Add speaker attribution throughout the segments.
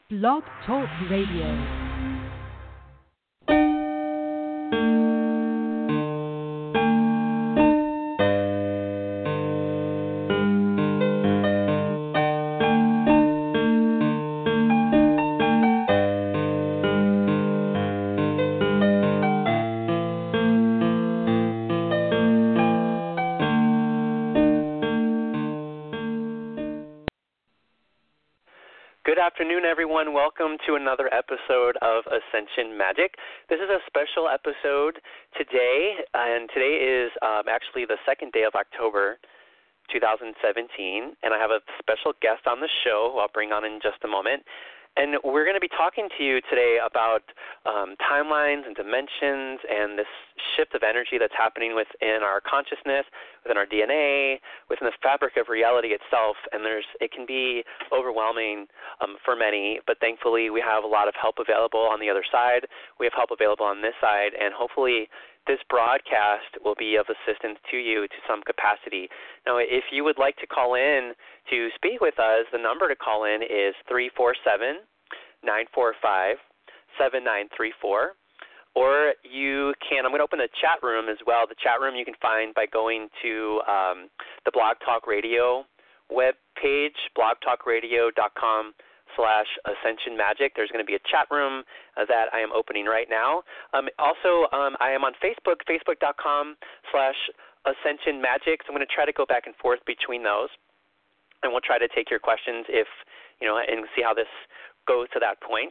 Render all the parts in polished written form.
Speaker 1: Blog Talk Radio.
Speaker 2: Good afternoon, everyone. Welcome to another episode of Ascension Magic. This is a special episode today, and today is actually the second day of October 2017, and I have a special guest on the show who I'll bring on in just a moment. And we're going to be talking to you today about timelines and dimensions and this shift of energy that's happening within our consciousness, within our DNA, within the fabric of reality itself. And it can be overwhelming for many, but thankfully we have a lot of help available on the other side. We have help available on this side, and hopefully this broadcast will be of assistance to you to some capacity. Now, if you would like to call in to speak with us, the number to call in is 347-945-7934. Or you can, I'm going to open a chat room as well. The chat room you can find by going to the Blog Talk Radio web page, blogtalkradio.com/Ascension Magic. There's going to be a chat room that I am opening right now. Also, I am on Facebook, facebook.com/Ascension Magic. So I'm going to try to go back and forth between those, and we'll try to take your questions and see how this goes to that point.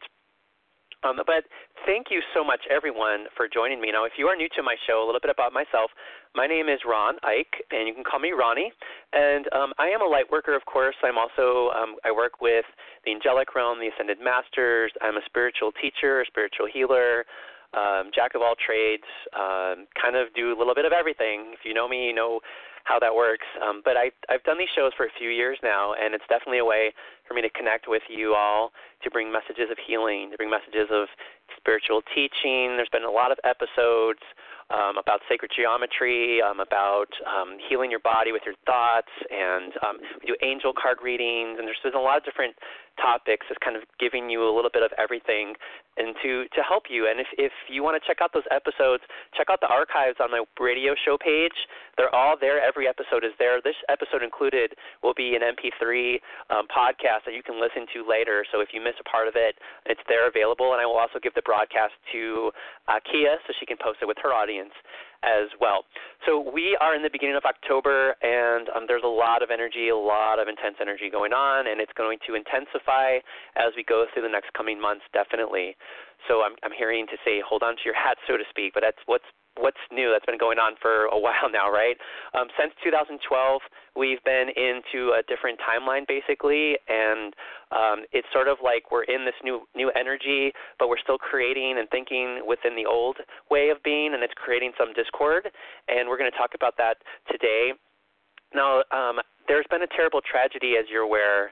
Speaker 2: But thank you so much, everyone, for joining me. Now, if you are new to my show, a little bit about myself. My name is Ron Ike, and you can call me Ronnie. And I am a light worker, of course. I'm also I work with the angelic realm, the ascended masters. I'm a spiritual teacher, a spiritual healer, jack of all trades. Kind of do a little bit of everything. If you know me, you know how that works. But I've done these shows for a few years now, and it's definitely a way for me to connect with you all, to bring messages of healing, to bring messages of spiritual teaching. There's been a lot of episodes about sacred geometry, about healing your body with your thoughts, and we do angel card readings, and there's a lot of different topics that's kind of giving you a little bit of everything and to help you. And if you want to check out those episodes, check out the archives on my radio show page. They're all there. Every episode is there. This episode included will be an MP3 podcast that you can listen to later. So if you miss a part of it, it's there available. And I will also give the broadcast to Kia so she can post it with her audience as well. So we are in the beginning of October, and there's a lot of energy, a lot of intense energy going on, and it's going to intensify as we go through the next coming months, definitely. So I'm hearing to say hold on to your hat, so to speak, but that's what's new. That's been going on for a while now, right? Since 2012, we've been into a different timeline, basically, and it's sort of like we're in this new energy, but we're still creating and thinking within the old way of being, and it's creating some discord, and we're going to talk about that today. Now, there's been a terrible tragedy, as you're aware,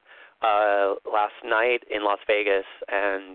Speaker 2: last night in Las Vegas, and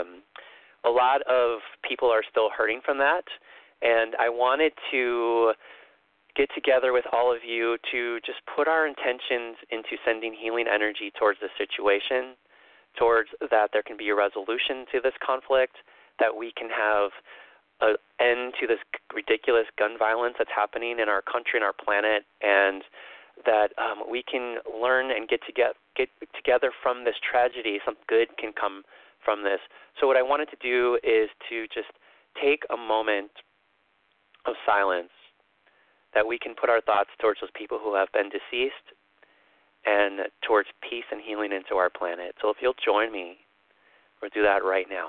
Speaker 2: a lot of people are still hurting from that. And I wanted to get together with all of you to just put our intentions into sending healing energy towards the situation, towards that there can be a resolution to this conflict, that we can have an end to this ridiculous gun violence that's happening in our country and our planet, and that we can learn and get together from this tragedy. Some good can come from this. So what I wanted to do is to just take a moment of silence, that we can put our thoughts towards those people who have been deceased and towards peace and healing into our planet. So if you'll join me, we'll do that right now.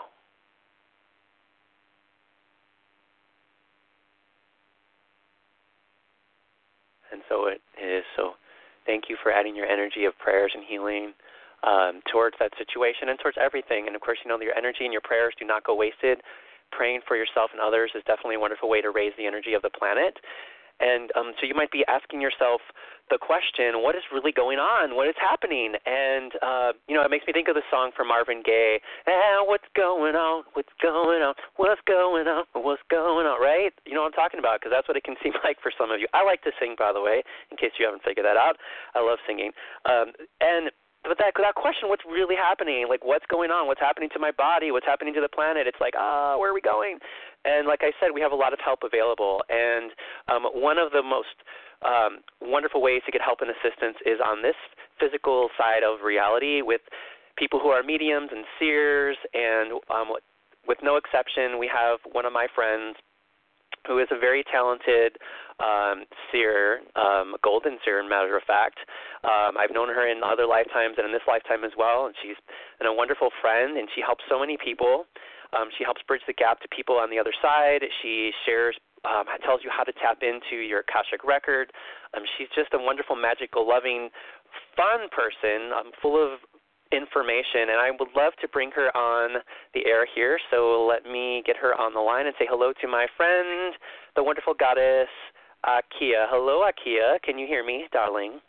Speaker 2: And so it is. So thank you for adding your energy of prayers and healing towards that situation and towards everything. And of course, your energy and your prayers do not go wasted. Praying for yourself and others is definitely a wonderful way to raise the energy of the planet. And so you might be asking yourself the question, what is really going on? What is happening? And, it makes me think of the song from Marvin Gaye, what's going on? What's going on? What's going on? What's going on? Right? You know what I'm talking about, because that's what it can seem like for some of you. I like to sing, by the way, in case you haven't figured that out. I love singing. And but that question, what's really happening? Like, what's going on? What's happening to my body? What's happening to the planet? It's like, where are we going? And like I said, we have a lot of help available. And one of the most wonderful ways to get help and assistance is on this physical side of reality with people who are mediums and seers. And with no exception, we have one of my friends who is a very talented seer, golden seer, matter of fact. I've known her in other lifetimes and in this lifetime as well, and she's a wonderful friend, and she helps so many people. She helps bridge the gap to people on the other side. She shares, tells you how to tap into your Akashic record. She's just a wonderful, magical, loving, fun person, full of information, and I would love to bring her on the air here. So let me get her on the line and say hello to my friend, the wonderful goddess Akia. Hello, Akia. Can you hear me, darling?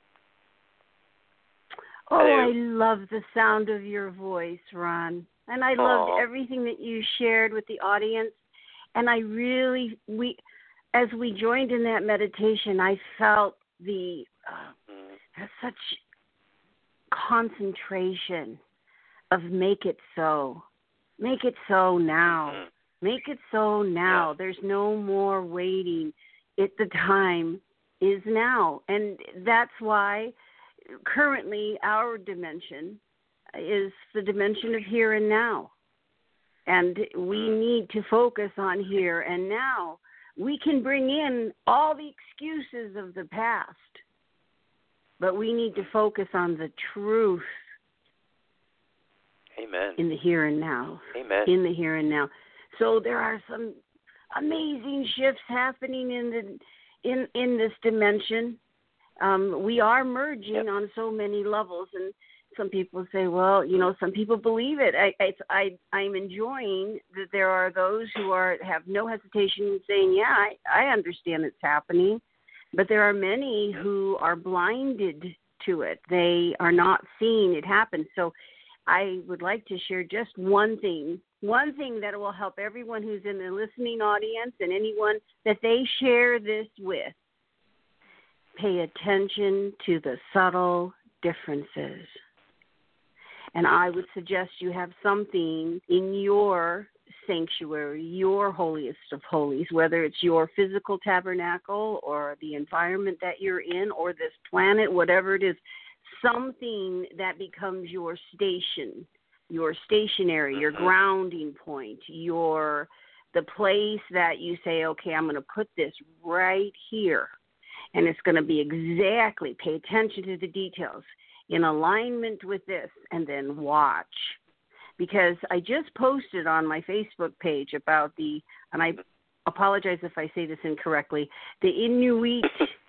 Speaker 3: Oh,
Speaker 2: Hello.
Speaker 3: I love the sound of your voice, Ron. And I loved everything that you shared with the audience. And I really, as we joined in that meditation, I felt such concentration of make it so. Make it so now. Make it so now. There's no more waiting. The time is now. And that's why currently our dimension is the dimension of here and now. And we need to focus on here and now. We can bring in all the excuses of the past, but we need to focus on the truth.
Speaker 2: Amen.
Speaker 3: In the here and now.
Speaker 2: Amen.
Speaker 3: In the here and now. So there are some amazing shifts happening in this dimension. We are merging on so many levels, and some people say, well, some people believe it. I'm enjoying that there are those who have no hesitation in saying, yeah, I understand it's happening. But there are many who are blinded to it. They are not seeing it happen. So I would like to share just one thing that will help everyone who's in the listening audience and anyone that they share this with. Pay attention to the subtle differences. And I would suggest you have something in your sanctuary, your holiest of holies, whether it's your physical tabernacle or the environment that you're in or this planet, whatever it is, something that becomes your station, your stationary, your grounding point, the place that you say, okay, I'm going to put this right here. And it's going to be exactly, pay attention to the details, in alignment with this, and then watch. Because I just posted on my Facebook page about and I apologize if I say this incorrectly, the Inuit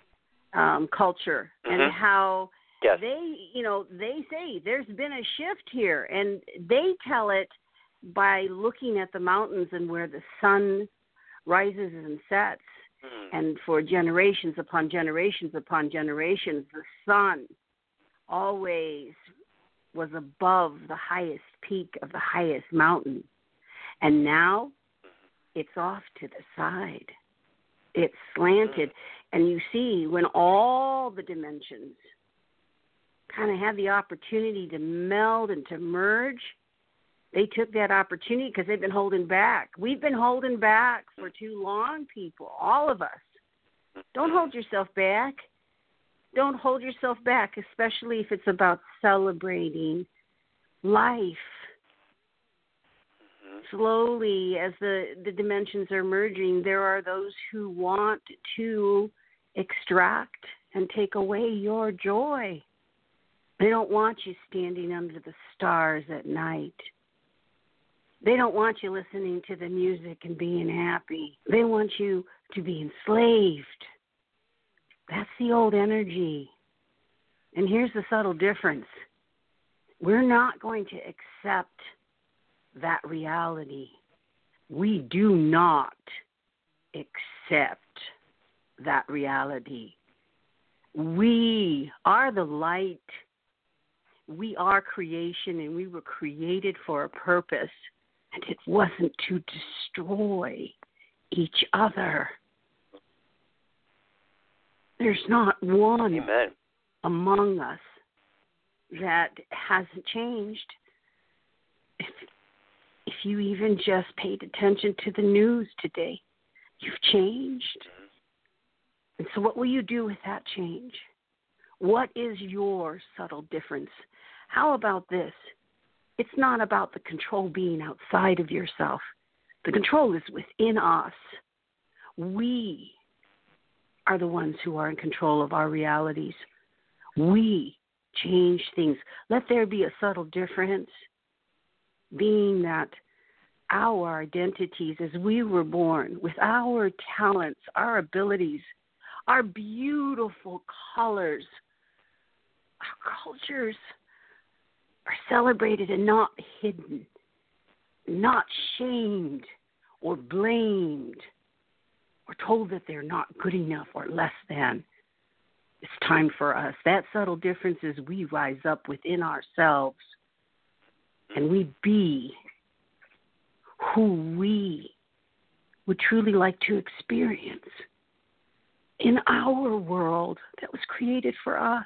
Speaker 3: culture and how they say there's been a shift here, and they tell it by looking at the mountains and where the sun rises and sets. And for generations upon generations upon generations, the sun always was above the highest peak of the highest mountain. And now it's off to the side. It's slanted. And you see, when all the dimensions kind of have the opportunity to meld and to merge, they took that opportunity because they've been holding back. We've been holding back for too long, people, all of us. Don't hold yourself back. Don't hold yourself back, especially if it's about celebrating life. Slowly, as the dimensions are merging, there are those who want to extract and take away your joy. They don't want you standing under the stars at night. They don't want you listening to the music and being happy. They want you to be enslaved. That's the old energy. And here's the subtle difference. We're not going to accept that reality. We do not accept that reality. We are the light. We are creation, and we were created for a purpose. And it wasn't to destroy each other. There's not one among us that hasn't changed. If you even just paid attention to the news today, you've changed. And so what will you do with that change? What is your subtle difference? How about this? It's not about the control being outside of yourself. The control is within us. We are the ones who are in control of our realities. We change things. Let there be a subtle difference, being that our identities as we were born, with our talents, our abilities, our beautiful colors, our cultures are celebrated and not hidden, not shamed or blamed or told that they're not good enough or less than. It's time for us. That subtle difference is we rise up within ourselves and we be who we would truly like to experience in our world that was created for us.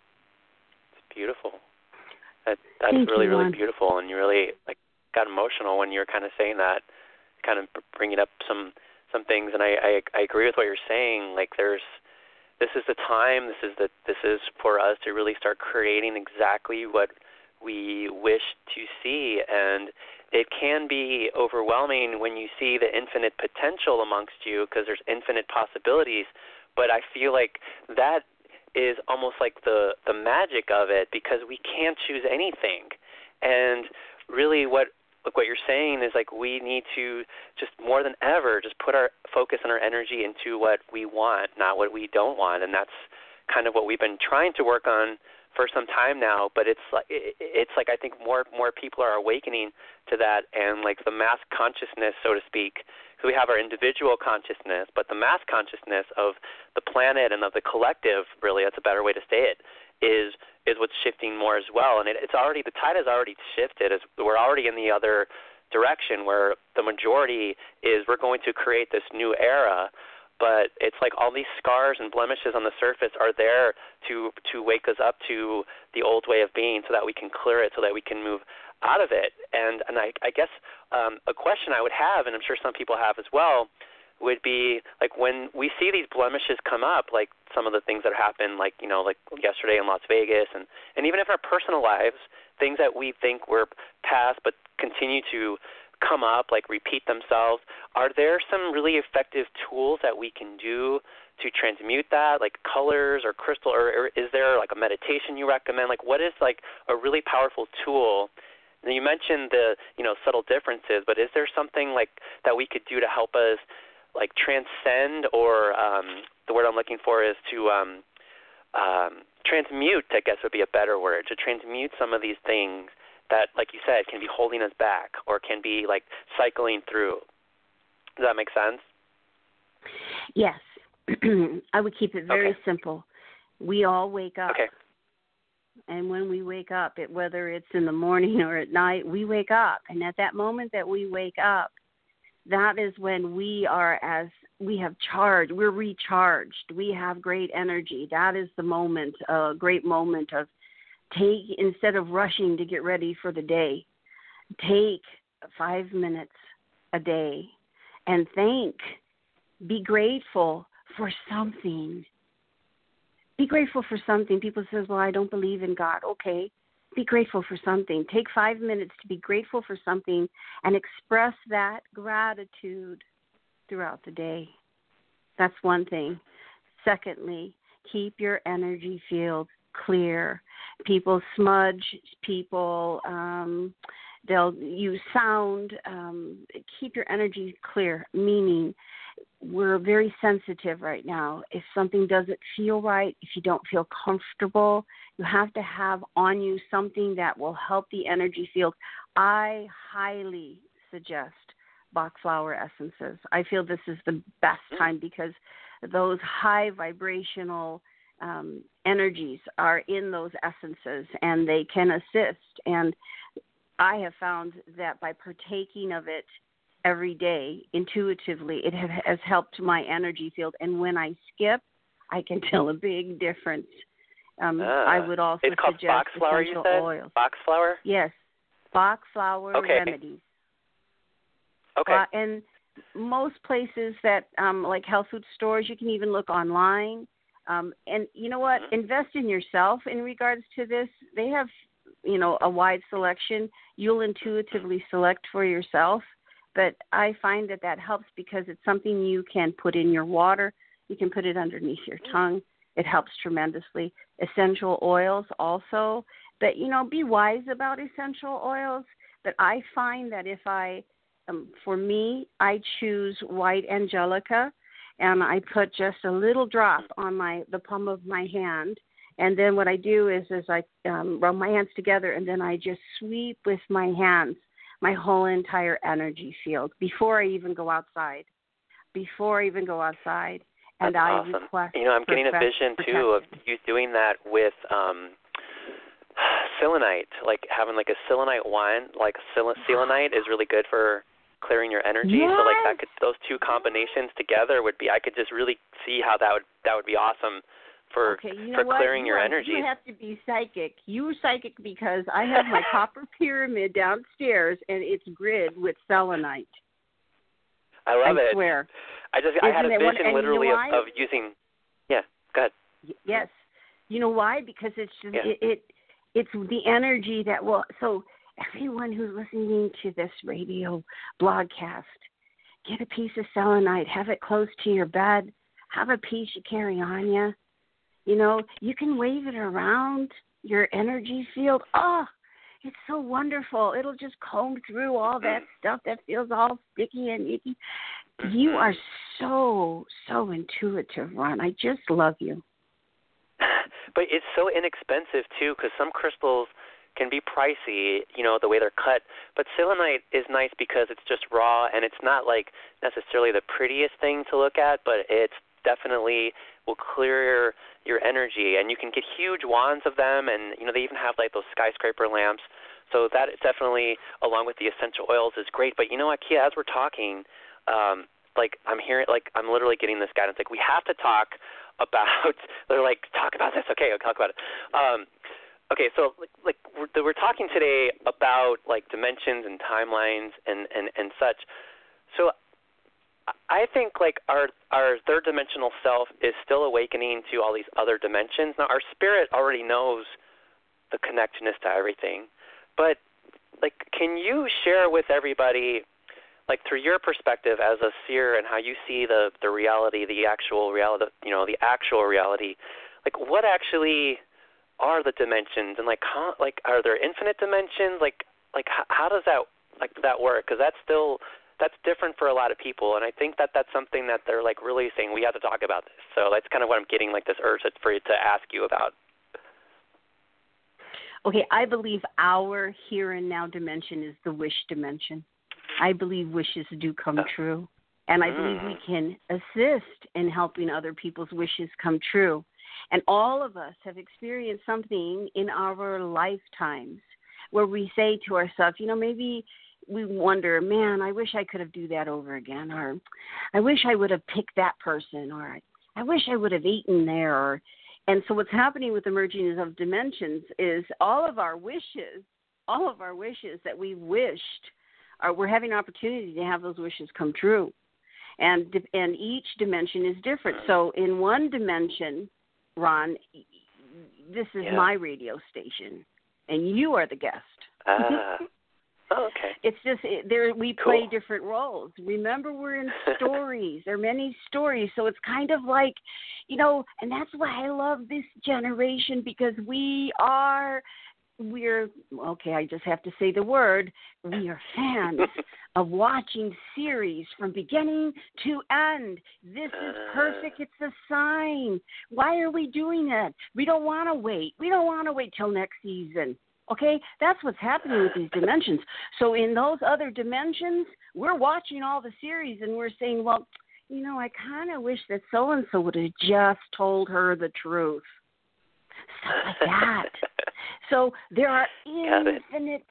Speaker 2: It's beautiful. That's really beautiful, and you really got emotional when you were kind of saying that, kind of bringing up some things, and I agree with what you're saying. Like this is the time. This is for us to really start creating exactly what we wish to see, and it can be overwhelming when you see the infinite potential amongst you because there's infinite possibilities. But I feel like that is almost like the magic of it because we can't choose anything. And really what you're saying is like we need to just more than ever just put our focus and our energy into what we want, not what we don't want. And that's kind of what we've been trying to work on for some time now, but it's like I think more people are awakening to that, and like the mass consciousness, so to speak. So we have our individual consciousness, but the mass consciousness of the planet and of the collective, really, that's a better way to say it, is what's shifting more as well. And the tide has already shifted. We're already in the other direction where the majority is we're going to create this new era. But it's like all these scars and blemishes on the surface are there to wake us up to the old way of being so that we can clear it, so that we can move out of it. And I guess a question I would have, and I'm sure some people have as well, would be like when we see these blemishes come up, like some of the things that happened, like yesterday in Las Vegas, and even in our personal lives, things that we think were past but continue to come up, like repeat themselves. Are there some really effective tools that we can do to transmute that, like colors or crystal, or is there like a meditation you recommend? Like what is like a really powerful tool? And you mentioned the subtle differences, but is there something like that we could do to help us like transcend, or the word I'm looking for is to transmute, I guess would be a better word, to transmute some of these things that, like you said, can be holding us back or can be like cycling through. Does that make sense?
Speaker 3: Yes. I would keep it very simple. We all wake up.
Speaker 2: Okay.
Speaker 3: And when we wake up, whether it's in the morning or at night, we wake up. And at that moment that we wake up, that is when we have charged, we're recharged, we have great energy. That is the moment, a great moment of instead of rushing to get ready for the day, take 5 minutes a day and be grateful for something. Be grateful for something. People say, well, I don't believe in God. Okay, be grateful for something. Take 5 minutes to be grateful for something and express that gratitude throughout the day. That's one thing. Secondly, keep your energy field clear. People smudge, people they'll use sound. Keep your energy clear, meaning we're very sensitive right now. If something doesn't feel right, if you don't feel comfortable, you have to have on you something that will help the energy field. I highly suggest Bach flower essences. I feel this is the best time because those high vibrational energies are in those essences and they can assist. And I have found that by partaking of it every day intuitively, it has helped my energy field. And when I skip, I can tell a big difference. I would also
Speaker 2: it's called
Speaker 3: suggest
Speaker 2: Boxflower,
Speaker 3: essential
Speaker 2: you said?
Speaker 3: oils.
Speaker 2: Boxflower?
Speaker 3: Yes, Boxflower Remedies.
Speaker 2: Okay.
Speaker 3: And most places that, like health food stores, you can even look online. And you know what? Invest in yourself in regards to this. They have, a wide selection. You'll intuitively select for yourself. But I find that helps because it's something you can put in your water. You can put it underneath your tongue. It helps tremendously. Essential oils also. But, be wise about essential oils. But I find that if for me, I choose white angelica, and I put just a little drop on the palm of my hand. And then what I do is I rub my hands together, and then I just sweep with my hands my whole entire energy field before I even go outside. And
Speaker 2: That's
Speaker 3: I
Speaker 2: awesome.
Speaker 3: request
Speaker 2: I'm getting a vision, too, of you doing that with selenite, like having like a selenite wine. Like selenite is really good for clearing your energy.
Speaker 3: Yes.
Speaker 2: So like those two combinations together I could just really see how that would be awesome for clearing your energy.
Speaker 3: You have to be psychic. You're psychic because I have my copper pyramid downstairs, and it's grid with selenite.
Speaker 2: I love it.
Speaker 3: I swear.
Speaker 2: I had a vision literally of using. Yeah, go ahead.
Speaker 3: Yes. You know why? Because it's just it's the energy that will. So everyone who's listening to this radio broadcast, get a piece of selenite, have it close to your bed, have a piece you carry on you. You can wave it around your energy field. Oh, it's so wonderful. It'll just comb through all that stuff that feels all sticky and icky. You are so intuitive, Ron. I just love you.
Speaker 2: But it's so inexpensive, too, because some crystals can be pricey, the way they're cut. But selenite is nice because it's just raw, and it's not, like, necessarily the prettiest thing to look at, but it's definitely will clear your energy. And you can get huge wands of them, and, they even have, like, those skyscraper lamps. So that is definitely, along with the essential oils, is great. But you know what, Kia, as we're talking, I'm literally getting this guidance. Like, we have to talk about, they're like, talk about this. Okay, I'll talk about it. Okay, so we're talking today about like dimensions and timelines and such. So I think like our third dimensional self is still awakening to all these other dimensions. Now our spirit already knows the connectedness to everything, but like, can you share with everybody, like through your perspective as a seer and how you see the reality, the actual reality, the actual reality, like what actually are the dimensions, and like how, like are there infinite dimensions? Like how does that work? Because that's different for a lot of people, and I think that's something that they're like really saying we have to talk about this. So that's kind of what I'm getting, like this urge for you to ask you about.
Speaker 3: Okay, I believe our here and now dimension is the wish dimension. I believe wishes do come true, and I believe we can assist in helping other people's wishes come true. And all of us have experienced something in our lifetimes where we say to ourselves, maybe we wonder, man, I wish I could have do that over again, or I wish I would have picked that person, or I wish I would have eaten there. And so what's happening with the merging of dimensions is all of our wishes that we wished, we're having an opportunity to have those wishes come true. And each dimension is different. So in one dimension, Ron, this is my radio station, and you are the guest.
Speaker 2: Okay.
Speaker 3: It's just we play different roles. Remember, we're in stories. There are many stories, so it's kind of like, and that's why I love this generation, because we're okay, I just have to say the word, we are fans of watching series from beginning to end. This is perfect. It's a sign. Why are we doing it? We don't want to wait. We don't want to wait till next season. Okay? That's what's happening with these dimensions. So in those other dimensions, we're watching all the series and we're saying, well, I kind of wish that so-and-so would have just told her the truth. Stuff like that. So there are infinite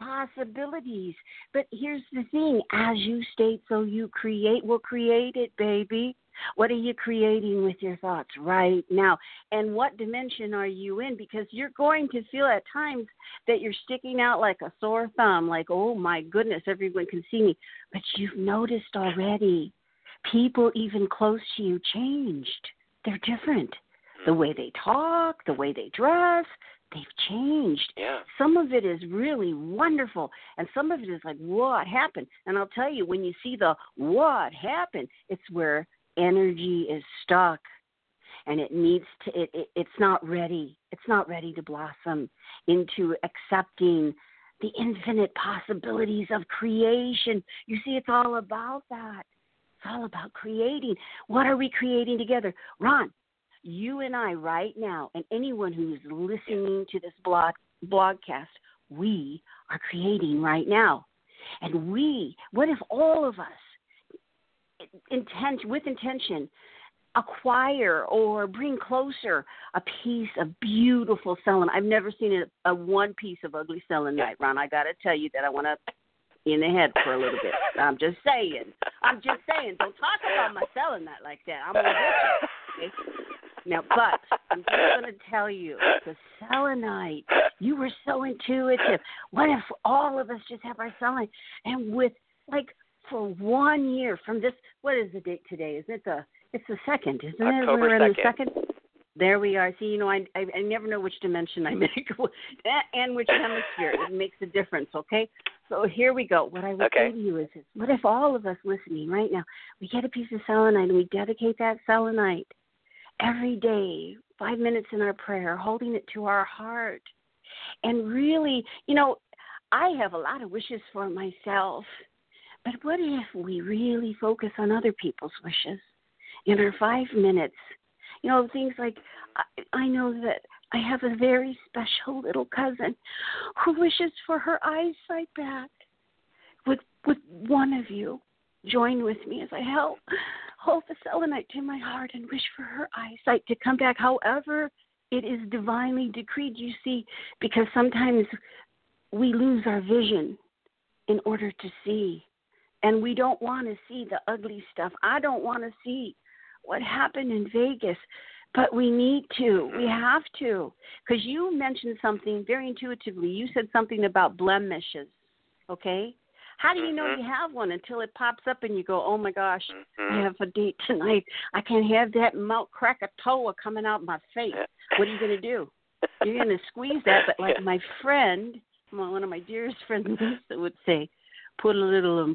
Speaker 3: possibilities. But here's the thing. As you state, so you create. We'll create it, baby. What are you creating with your thoughts right now? And what dimension are you in? Because you're going to feel at times that you're sticking out like a sore thumb, like, oh, my goodness, everyone can see me. But you've noticed already people even close to you changed. They're different. The way they talk, the way they dress, they've changed.
Speaker 2: Yeah.
Speaker 3: Some of it is really wonderful, and some of it is like, what happened? And I'll tell you, when you see the what happened, it's where energy is stuck, and it needs to. It's not ready. It's not ready to blossom into accepting the infinite possibilities of creation. You see, it's all about that. It's all about creating. What are we creating together, Ron? You and I right now, and anyone who's listening to this blogcast, we are creating right now. And what if all of us, with intention, acquire or bring closer a piece of beautiful selenite? I've never seen a one piece of ugly selenite, Ron. I got to tell you that I want to in the head for a little bit. I'm just saying. Don't talk about my selenite like that. I'm going to get you. Okay? Now, but I'm just going to tell you, the selenite, you were so intuitive. What if all of us just have our selenite? And for 1 year from this, what is the date today? It's the 2nd, isn't it?
Speaker 2: October
Speaker 3: We're in
Speaker 2: 2nd.
Speaker 3: the 2nd. There we are. See, I never know which dimension I make and which hemisphere. It makes a difference, okay? So here we go. What I would say to you is, what if all of us listening right now, we get a piece of selenite and we dedicate that selenite every day, 5 minutes in our prayer, holding it to our heart. And really, I have a lot of wishes for myself, but what if we really focus on other people's wishes in our 5 minutes? Things like, I know that I have a very special little cousin who wishes for her eyesight back. Would one of you join with me as I hold the selenite to my heart and wish for her eyesight to come back, however it is divinely decreed, you see, because sometimes we lose our vision in order to see, and we don't want to see the ugly stuff. I don't want to see what happened in Vegas, but we need to. We have to, because you mentioned something very intuitively. You said something about blemishes, okay? How do you know you have one until it pops up and you go, oh, my gosh, I have a date tonight. I can't have that Mount Krakatoa coming out my face. What are you going to do? You're going to squeeze that. But like my friend, one of my dearest friends Lisa would say, put a little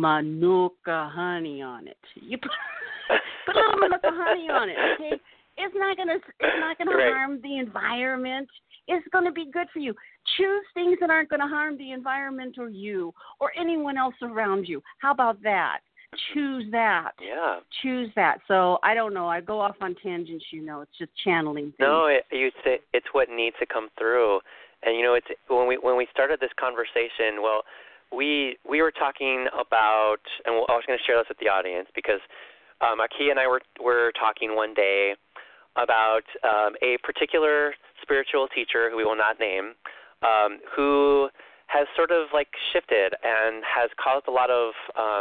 Speaker 3: Manuka honey on it. You put a little Manuka honey on it, okay? It's not going to harm the environment. It's going to be good for you. Choose things that aren't going to harm the environment or you or anyone else around you. How about that? Choose that.
Speaker 2: Yeah.
Speaker 3: Choose that. So I don't know. I go off on tangents. It's just channeling things.
Speaker 2: No, it's what needs to come through. And it's when we started this conversation. Well, we were talking about, and I was going to share this with the audience because Aki and I were talking one day about a particular spiritual teacher who we will not name, who has sort of shifted and has caused a lot of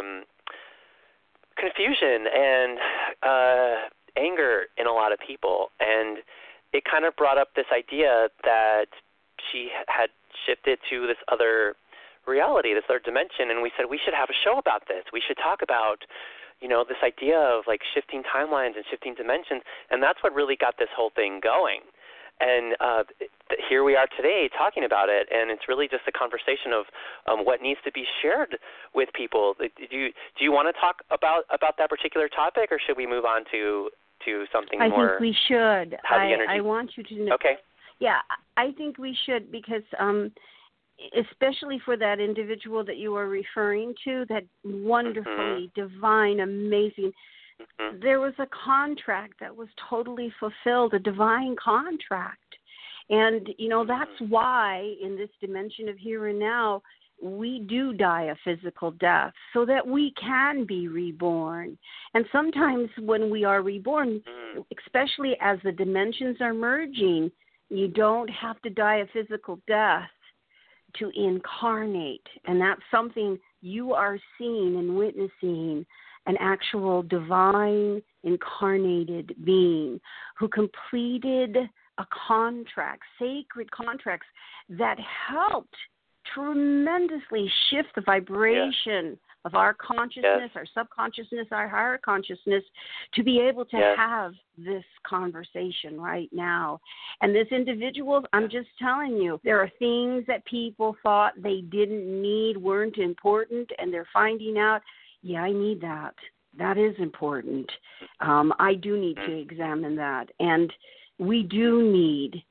Speaker 2: confusion and anger in a lot of people. And it kind of brought up this idea that she had shifted to this other reality, this other dimension. And we said, we should have a show about this. We should talk about this idea of shifting timelines and shifting dimensions, and that's what really got this whole thing going. And here we are today talking about it, and it's really just a conversation of what needs to be shared with people. Do you want to talk about that particular topic, or should we move on to something more?
Speaker 3: I think we should.
Speaker 2: I
Speaker 3: want you to know.
Speaker 2: Okay.
Speaker 3: Yeah, I think we should because especially for that individual that you are referring to, that wonderfully divine, amazing. There was a contract that was totally fulfilled, a divine contract. And, that's why in this dimension of here and now, we do die a physical death so that we can be reborn. And sometimes when we are reborn, especially as the dimensions are merging, you don't have to die a physical death to incarnate. And that's something you are seeing and witnessing an actual divine incarnated being who completed a contract, sacred contracts that helped tremendously shift the vibration of our consciousness, our subconsciousness, our higher consciousness, to be able to have this conversation right now. And this individual, I'm just telling you, there are things that people thought they didn't need, weren't important, and they're finding out, I need that. That is important. I do need to examine that. And we do need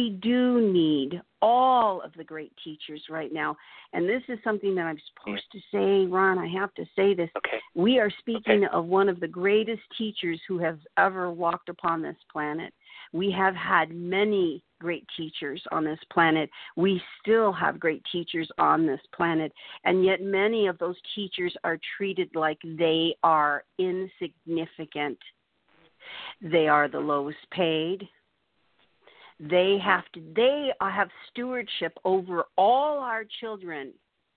Speaker 3: all of the great teachers right now. And this is something that I'm supposed to say, Ron. I have to say this.
Speaker 2: Okay.
Speaker 3: We are speaking of one of the greatest teachers who has ever walked upon this planet. We have had many great teachers on this planet. We still have great teachers on this planet. And yet many of those teachers are treated like they are insignificant. They are the lowest paid. They have stewardship over all our children,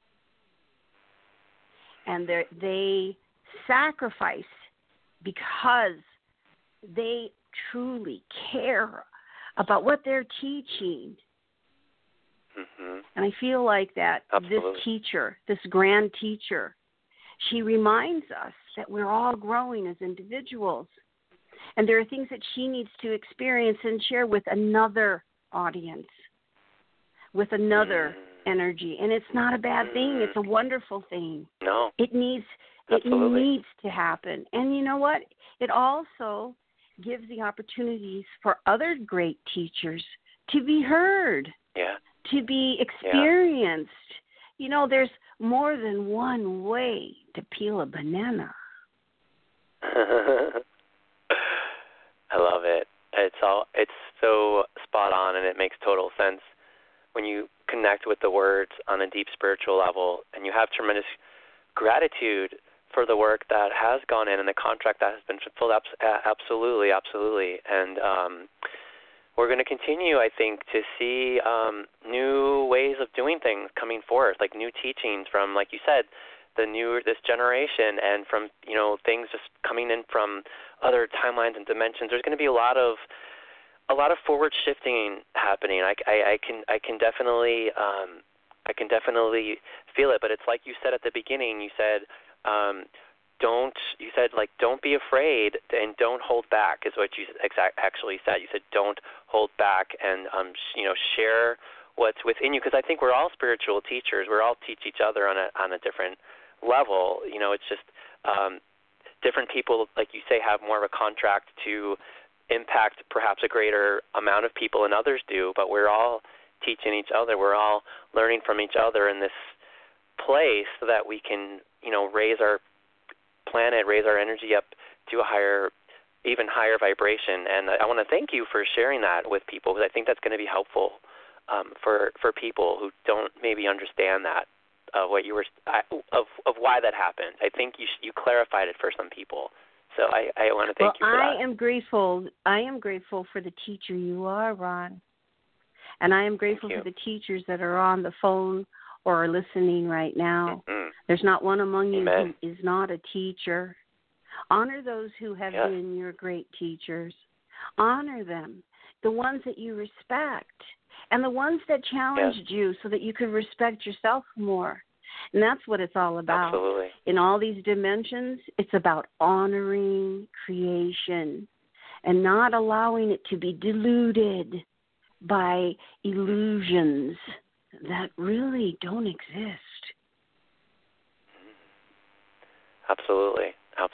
Speaker 3: and they sacrifice because they truly care about what they're teaching.
Speaker 2: Mm-hmm.
Speaker 3: And I feel like that this teacher, this grand teacher, she reminds us that we're all growing as individuals. And there are things that she needs to experience and share with another audience, with another energy. And it's not a bad thing. It's a wonderful thing.
Speaker 2: No.
Speaker 3: It needs to happen. And you know what? It also gives the opportunities for other great teachers to be heard, to be experienced. You know, there's more than one way to peel a banana.
Speaker 2: I love it. It's so spot on, and it makes total sense when you connect with the words on a deep spiritual level, and you have tremendous gratitude for the work that has gone in and the contract that has been fulfilled. Absolutely. And we're going to continue, I think, to see new ways of doing things coming forth, like new teachings from, like you said, this generation, and from things just coming in from other timelines and dimensions. There's going to be a lot of forward shifting happening. I can definitely feel it. But it's like you said at the beginning. You said don't be afraid and don't hold back is what you actually said. You said don't hold back and share what's within you, because I think we're all spiritual teachers. We all teach each other on a different level. It's just different people, like you say, have more of a contract to impact perhaps a greater amount of people than others do, but we're all teaching each other. We're all learning from each other in this place so that we can, raise our planet, raise our energy up to a even higher vibration. And I want to thank you for sharing that with people, because I think that's going to be helpful for people who don't maybe understand that. What you were of why that happened. I think you clarified it for some people. So I want to thank you for that.
Speaker 3: I am grateful for the teacher you are, Ron. And I am grateful for the teachers that are on the phone or are listening right now.
Speaker 2: Mm-hmm.
Speaker 3: There's not one among you
Speaker 2: Amen.
Speaker 3: who is not a teacher. Honor those who have been your great teachers. Honor them, the ones that you respect, and the ones that challenged you so that you could respect yourself more. And that's what it's all about.
Speaker 2: Absolutely.
Speaker 3: In all these dimensions, it's about honoring creation and not allowing it to be diluted by illusions that really don't exist.
Speaker 2: Absolutely.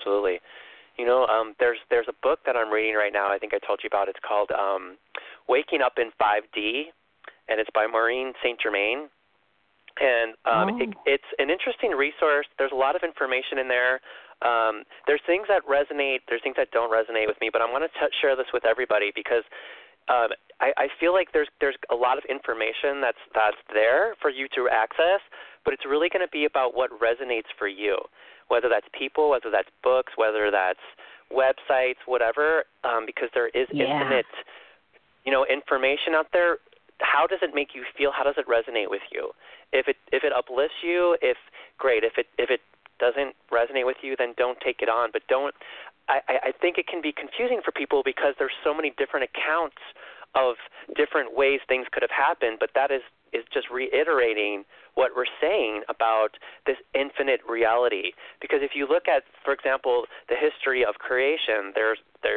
Speaker 2: There's a book that I'm reading right now. I think I told you about. It's called Waking Up in 5D, and it's by Maureen St. Germain. And it's an interesting resource. There's a lot of information in there. There's things that resonate. There's things that don't resonate with me. But I want to share this with everybody, because I feel like there's a lot of information that's there for you to access. But it's really going to be about what resonates for you, whether that's people, whether that's books, whether that's websites, whatever. Because there is infinite, information out there. How does it make you feel? How does it resonate with you? If it uplifts you, great. If it doesn't resonate with you, then don't take it on. But don't. I think it can be confusing for people because there's so many different accounts of different ways things could have happened, but that is just reiterating what we're saying about this infinite reality. Because if you look at, for example, the history of creation, there's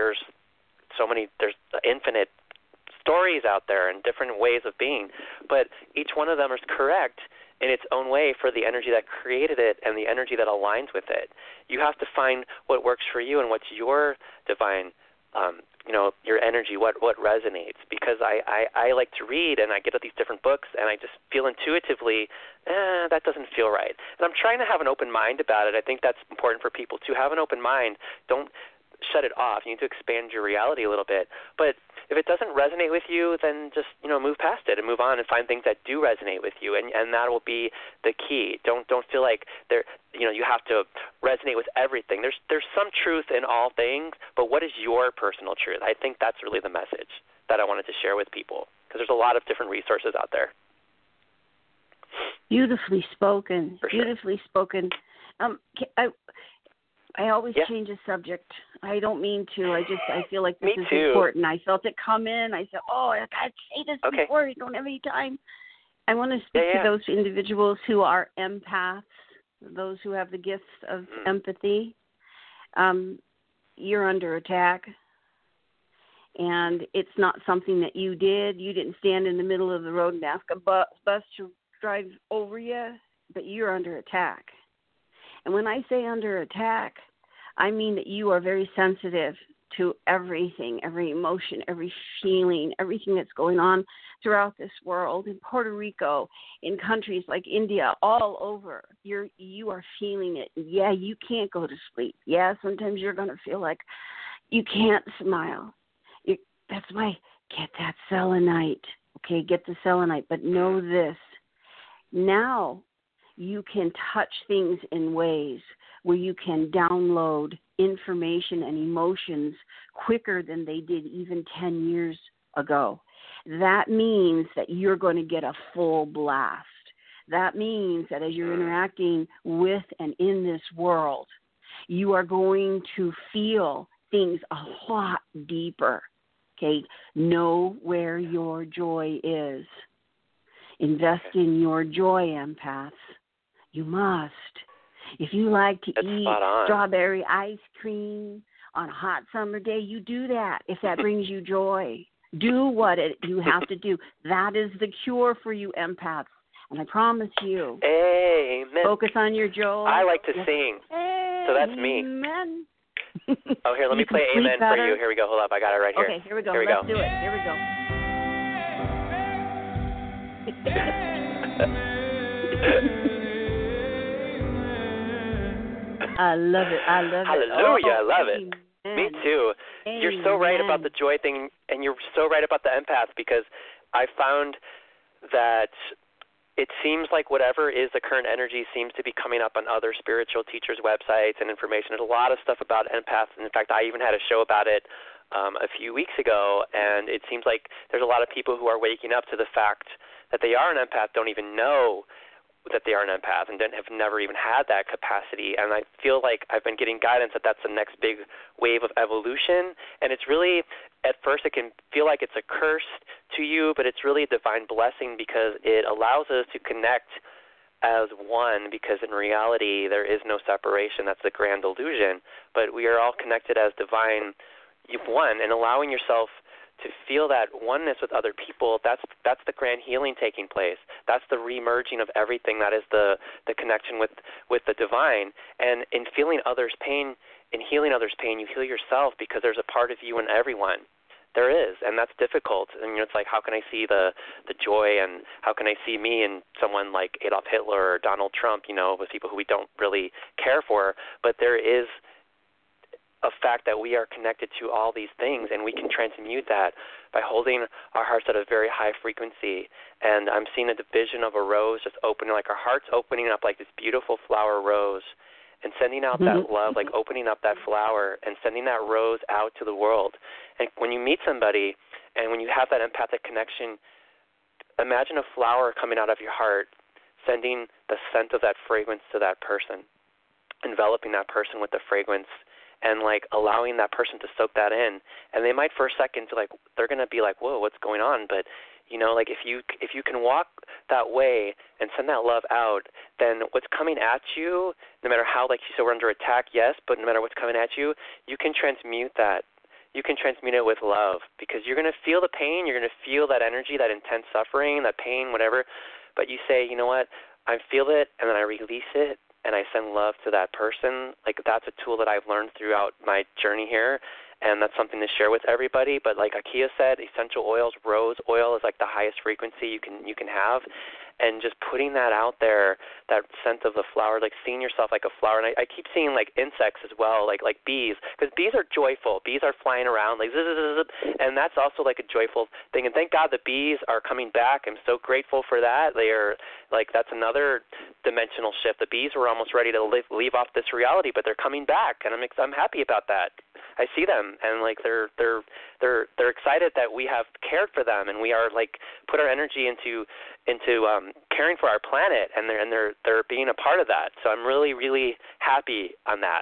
Speaker 2: infinite stories out there and different ways of being, but each one of them is correct in its own way for the energy that created it and the energy that aligns with it. You have to find what works for you and what's your divine, your energy, what resonates. Because I like to read and I get at these different books and I just feel intuitively, that doesn't feel right. And I'm trying to have an open mind about it. I think that's important for people to have an open mind. Don't shut it off. You need to expand your reality a little bit. But if it doesn't resonate with you, then just move past it and move on and find things that do resonate with you, and that will be the key. Don't feel like you have to resonate with everything. There's some truth in all things, but what is your personal truth? I think that's really the message that I wanted to share with people, because there's a lot of different resources out there.
Speaker 3: Beautifully spoken.
Speaker 2: For sure.
Speaker 3: Beautifully spoken. I always change a subject. I don't mean to. I feel like this is important. I felt it come in. I said, I got to say this before. I don't have any time. I want to speak to those individuals who are empaths, those who have the gifts of empathy. You're under attack. And it's not something that you did. You didn't stand in the middle of the road and ask a bus to drive over you, but you're under attack. And when I say under attack, I mean that you are very sensitive to everything, every emotion, every feeling, everything that's going on throughout this world, in Puerto Rico, in countries like India, all over. You are feeling it. Yeah, you can't go to sleep. Yeah, sometimes you're going to feel like you can't smile. That's why get that selenite. Okay, get the selenite. But know this. Now you can touch things in ways where you can download information and emotions quicker than they did even 10 years ago. That means that you're going to get a full blast. That means that as you're interacting with and in this world, you are going to feel things a lot deeper. Okay, know where your joy is. Invest in your joy, empaths. You must. If you like to eat strawberry ice cream on a hot summer day, you do that if that brings you joy. Do what you have to do. That is the cure for you empaths. And I promise you,
Speaker 2: amen.
Speaker 3: Focus on your joy.
Speaker 2: I like to sing, so that's me.
Speaker 3: Amen.
Speaker 2: Oh, here, let me play amen for you. Here we go. Hold up. I got it right here.
Speaker 3: Okay, here we go. Let's do it. Here we go. I love it.
Speaker 2: Hallelujah. I love it. Me too.
Speaker 3: Amen.
Speaker 2: You're so right about the joy thing, and you're so right about the empath, because I found that it seems like whatever is the current energy seems to be coming up on other spiritual teachers' websites and information. There's a lot of stuff about empaths. And in fact, I even had a show about it a few weeks ago, and it seems like there's a lot of people who are waking up to the fact that they are an empath, don't even know that they are an empath, and have never even had that capacity. And I feel like I've been getting guidance that that's the next big wave of evolution. And it's really, at first it can feel like it's a curse to you, but it's really a divine blessing, because it allows us to connect as one, because in reality there is no separation. That's the grand illusion. But we are all connected as divine one, and allowing yourself to feel that oneness with other people, that's the grand healing taking place. That's the remerging of everything. That is the connection with the divine. And in feeling others' pain, in healing others' pain, you heal yourself, because there's a part of you in everyone. There is, and that's difficult. And it's like, how can I see the joy, and how can I see me in someone like Adolf Hitler or Donald Trump, with people who we don't really care for? But there is a fact that we are connected to all these things, and we can transmute that by holding our hearts at a very high frequency. And I'm seeing a vision of a rose just opening, like our heart's opening up like this beautiful flower rose, and sending out that love, like opening up that flower and sending that rose out to the world. And when you meet somebody and when you have that empathic connection, imagine a flower coming out of your heart, sending the scent of that fragrance to that person. enveloping that person with the fragrance and like allowing that person to soak that in. And they might for a second like they're going to be like, whoa, what's going on? But you know, like if you can walk that way and send that love out, then what's coming at you, no matter how, like you said, we're under attack, yes, but no matter what's coming at you, you can transmute that. You can transmute it with love, because you're going to feel the pain, you're going to feel that energy, that intense suffering, that pain, whatever. But you say, you know what, I feel it, and then I release it, and I send love to that person. Like, that's a tool that I've learned throughout my journey here, and that's something to share with everybody. But like Akia said, essential oils, rose oil is like the highest frequency you can have. And just putting that out there, that scent of the flower, like seeing yourself like a flower. And I keep seeing like insects as well, like bees, because bees are joyful. Bees are flying around like zzz, zzz, zzz, and that's also like a joyful thing. And thank God the bees are coming back. I'm so grateful for that. They are like, that's another dimensional shift. The bees were almost ready to leave off this reality, but they're coming back, and I'm happy about that. I see them, and like they're excited that we have cared for them, and we are like put our energy into caring for our planet, and they're being a part of that. So I'm really, really happy on that.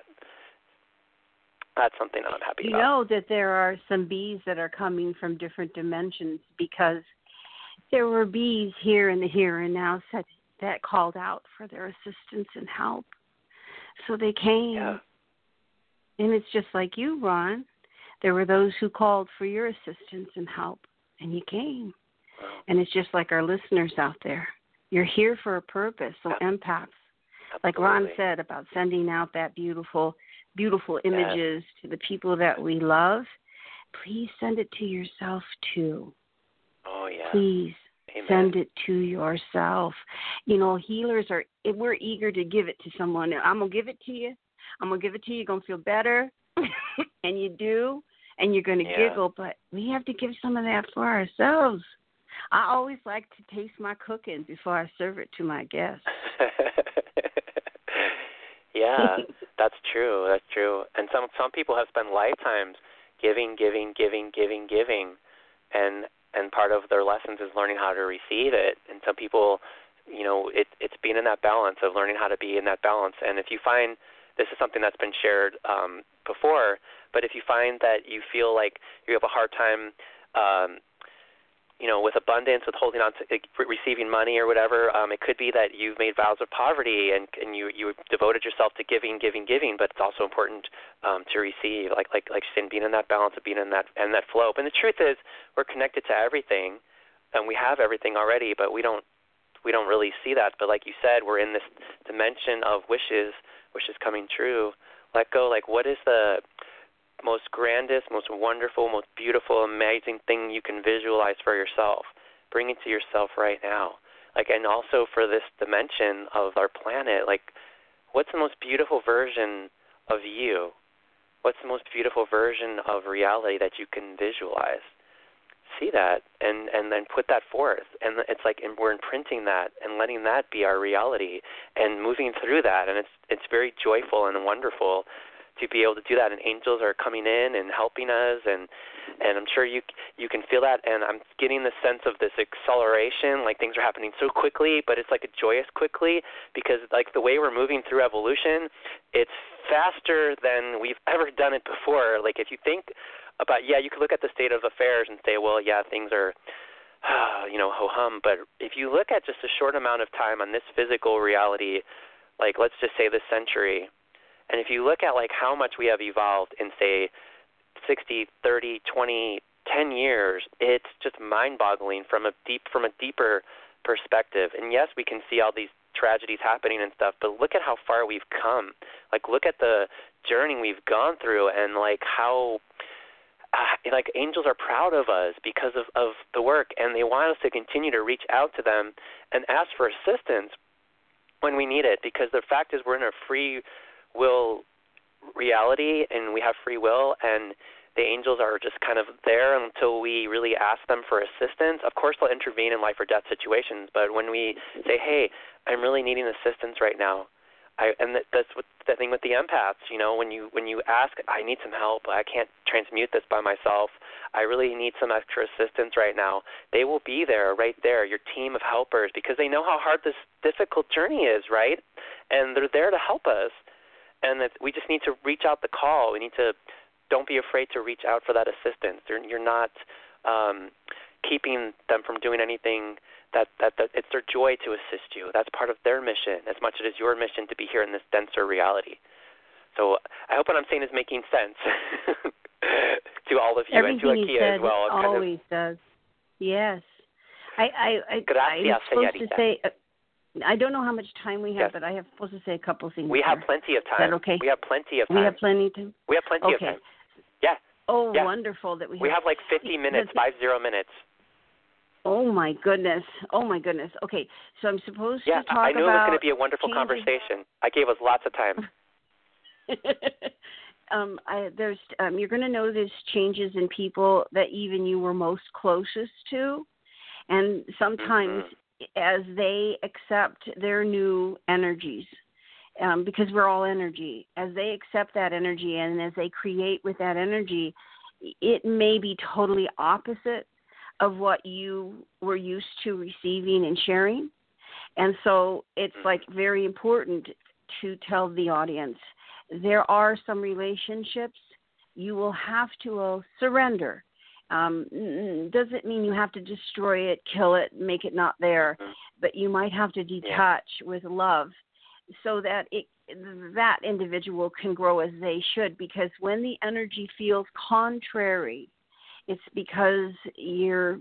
Speaker 2: That's something that I'm happy about.
Speaker 3: You know that there are some bees that are coming from different dimensions, because there were bees here in the here and now that called out for their assistance and help. So they came.
Speaker 2: Yeah.
Speaker 3: And it's just like you, Ron. There were those who called for your assistance and help, and you came.
Speaker 2: Wow.
Speaker 3: And it's just like our listeners out there. You're here for a purpose. So empaths, like Ron said about sending out that beautiful, beautiful images to the people that we love, please send it to yourself too.
Speaker 2: Oh, yeah.
Speaker 3: Please.
Speaker 2: Amen.
Speaker 3: Send it to yourself. You know, healers we're eager to give it to someone. I'm going to give it to you. I'm going to give it to you. You're going to feel better. And you do. And you're going to giggle. But we have to give some of that for ourselves. I always like to taste my cooking before I serve it to my guests.
Speaker 2: Yeah, that's true. That's true. And some people have spent lifetimes giving. And part of their lessons is learning how to receive it. And some people, you know, it's being in that balance of learning how to be in that balance. And if you find, this is something that's been shared before, but if you find that you feel like you have a hard time, you know, with abundance, with holding on to receiving money or whatever, it could be that you've made vows of poverty and you devoted yourself to giving, but it's also important to receive, like saying, being in that balance of being in that flow. And the truth is, we're connected to everything, and we have everything already, but we don't really see that. But like you said, we're in this dimension of wishes coming true. Let go. Like, what is the most grandest, most wonderful, most beautiful, amazing thing you can visualize for yourself? Bring it to yourself right now. Like, and also for this dimension of our planet, like, what's the most beautiful version of you? What's the most beautiful version of reality that you can visualize? See that and then put that forth. And it's like, and we're imprinting that and letting that be our reality and moving through that. And it's very joyful and wonderful to be able to do that. And angels are coming in and helping us, and I'm sure you can feel that. And I'm getting the sense of this acceleration, like things are happening so quickly, but it's like a joyous quickly, because like the way we're moving through evolution, it's faster than we've ever done it before. Like, if you think about, you could look at the state of affairs and say, well, yeah, things are, you know, ho-hum. But if you look at just a short amount of time on this physical reality, like let's just say this century, and if you look at like how much we have evolved in, say, 60, 30, 20, 10 years, it's just mind-boggling from a deeper perspective. And yes, we can see all these tragedies happening and stuff, but look at how far we've come. Like, look at the journey we've gone through, and like how like angels are proud of us because of the work, and they want us to continue to reach out to them and ask for assistance when we need it, because the fact is we're in a free will reality, and we have free will, and the angels are just kind of there until we really ask them for assistance. Of course, they'll intervene in life or death situations, but when we say, hey, I'm really needing assistance right now, that's what the thing with the empaths, you know, when you ask, I need some help, I can't transmute this by myself, I really need some extra assistance right now, they will be there, right there, your team of helpers, because they know how hard this difficult journey is, right? And they're there to help us. and that we just need to reach out the call. We need to don't be afraid to reach out for that assistance. You're not keeping them from doing anything. That it's their joy to assist you. That's part of their mission as much as it is your mission to be here in this denser reality. So I hope what I'm saying is making sense to all of you.
Speaker 3: Everything
Speaker 2: and to Akia as well.
Speaker 3: Always does. Yes. I'm
Speaker 2: Gracias,
Speaker 3: supposed to
Speaker 2: señorita.
Speaker 3: say, I don't know how much time we have,
Speaker 2: Yes.
Speaker 3: but I have supposed to say a couple of things.
Speaker 2: We have plenty of time.
Speaker 3: Is that okay?
Speaker 2: We have plenty of time.
Speaker 3: We have plenty of time?
Speaker 2: We have plenty of
Speaker 3: Okay.
Speaker 2: time. Yeah.
Speaker 3: Oh,
Speaker 2: Yeah.
Speaker 3: wonderful that we have.
Speaker 2: We have like 50 minutes, 50 minutes.
Speaker 3: Oh, my goodness. Okay, so I'm supposed to talk about...
Speaker 2: I knew it was going to be a wonderful
Speaker 3: changes.
Speaker 2: conversation. I gave us lots of time.
Speaker 3: You're going to notice changes in people that even you were most closest to, and sometimes as they accept their new energies, because we're all energy, as they accept that energy and as they create with that energy, it may be totally opposite of what you were used to receiving and sharing. And so it's like very important to tell the audience there are some relationships you will have to surrender. Doesn't mean you have to destroy it, kill it, make it not there, but you might have to detach with love so that that individual can grow as they should. Because when the energy feels contrary, it's because you're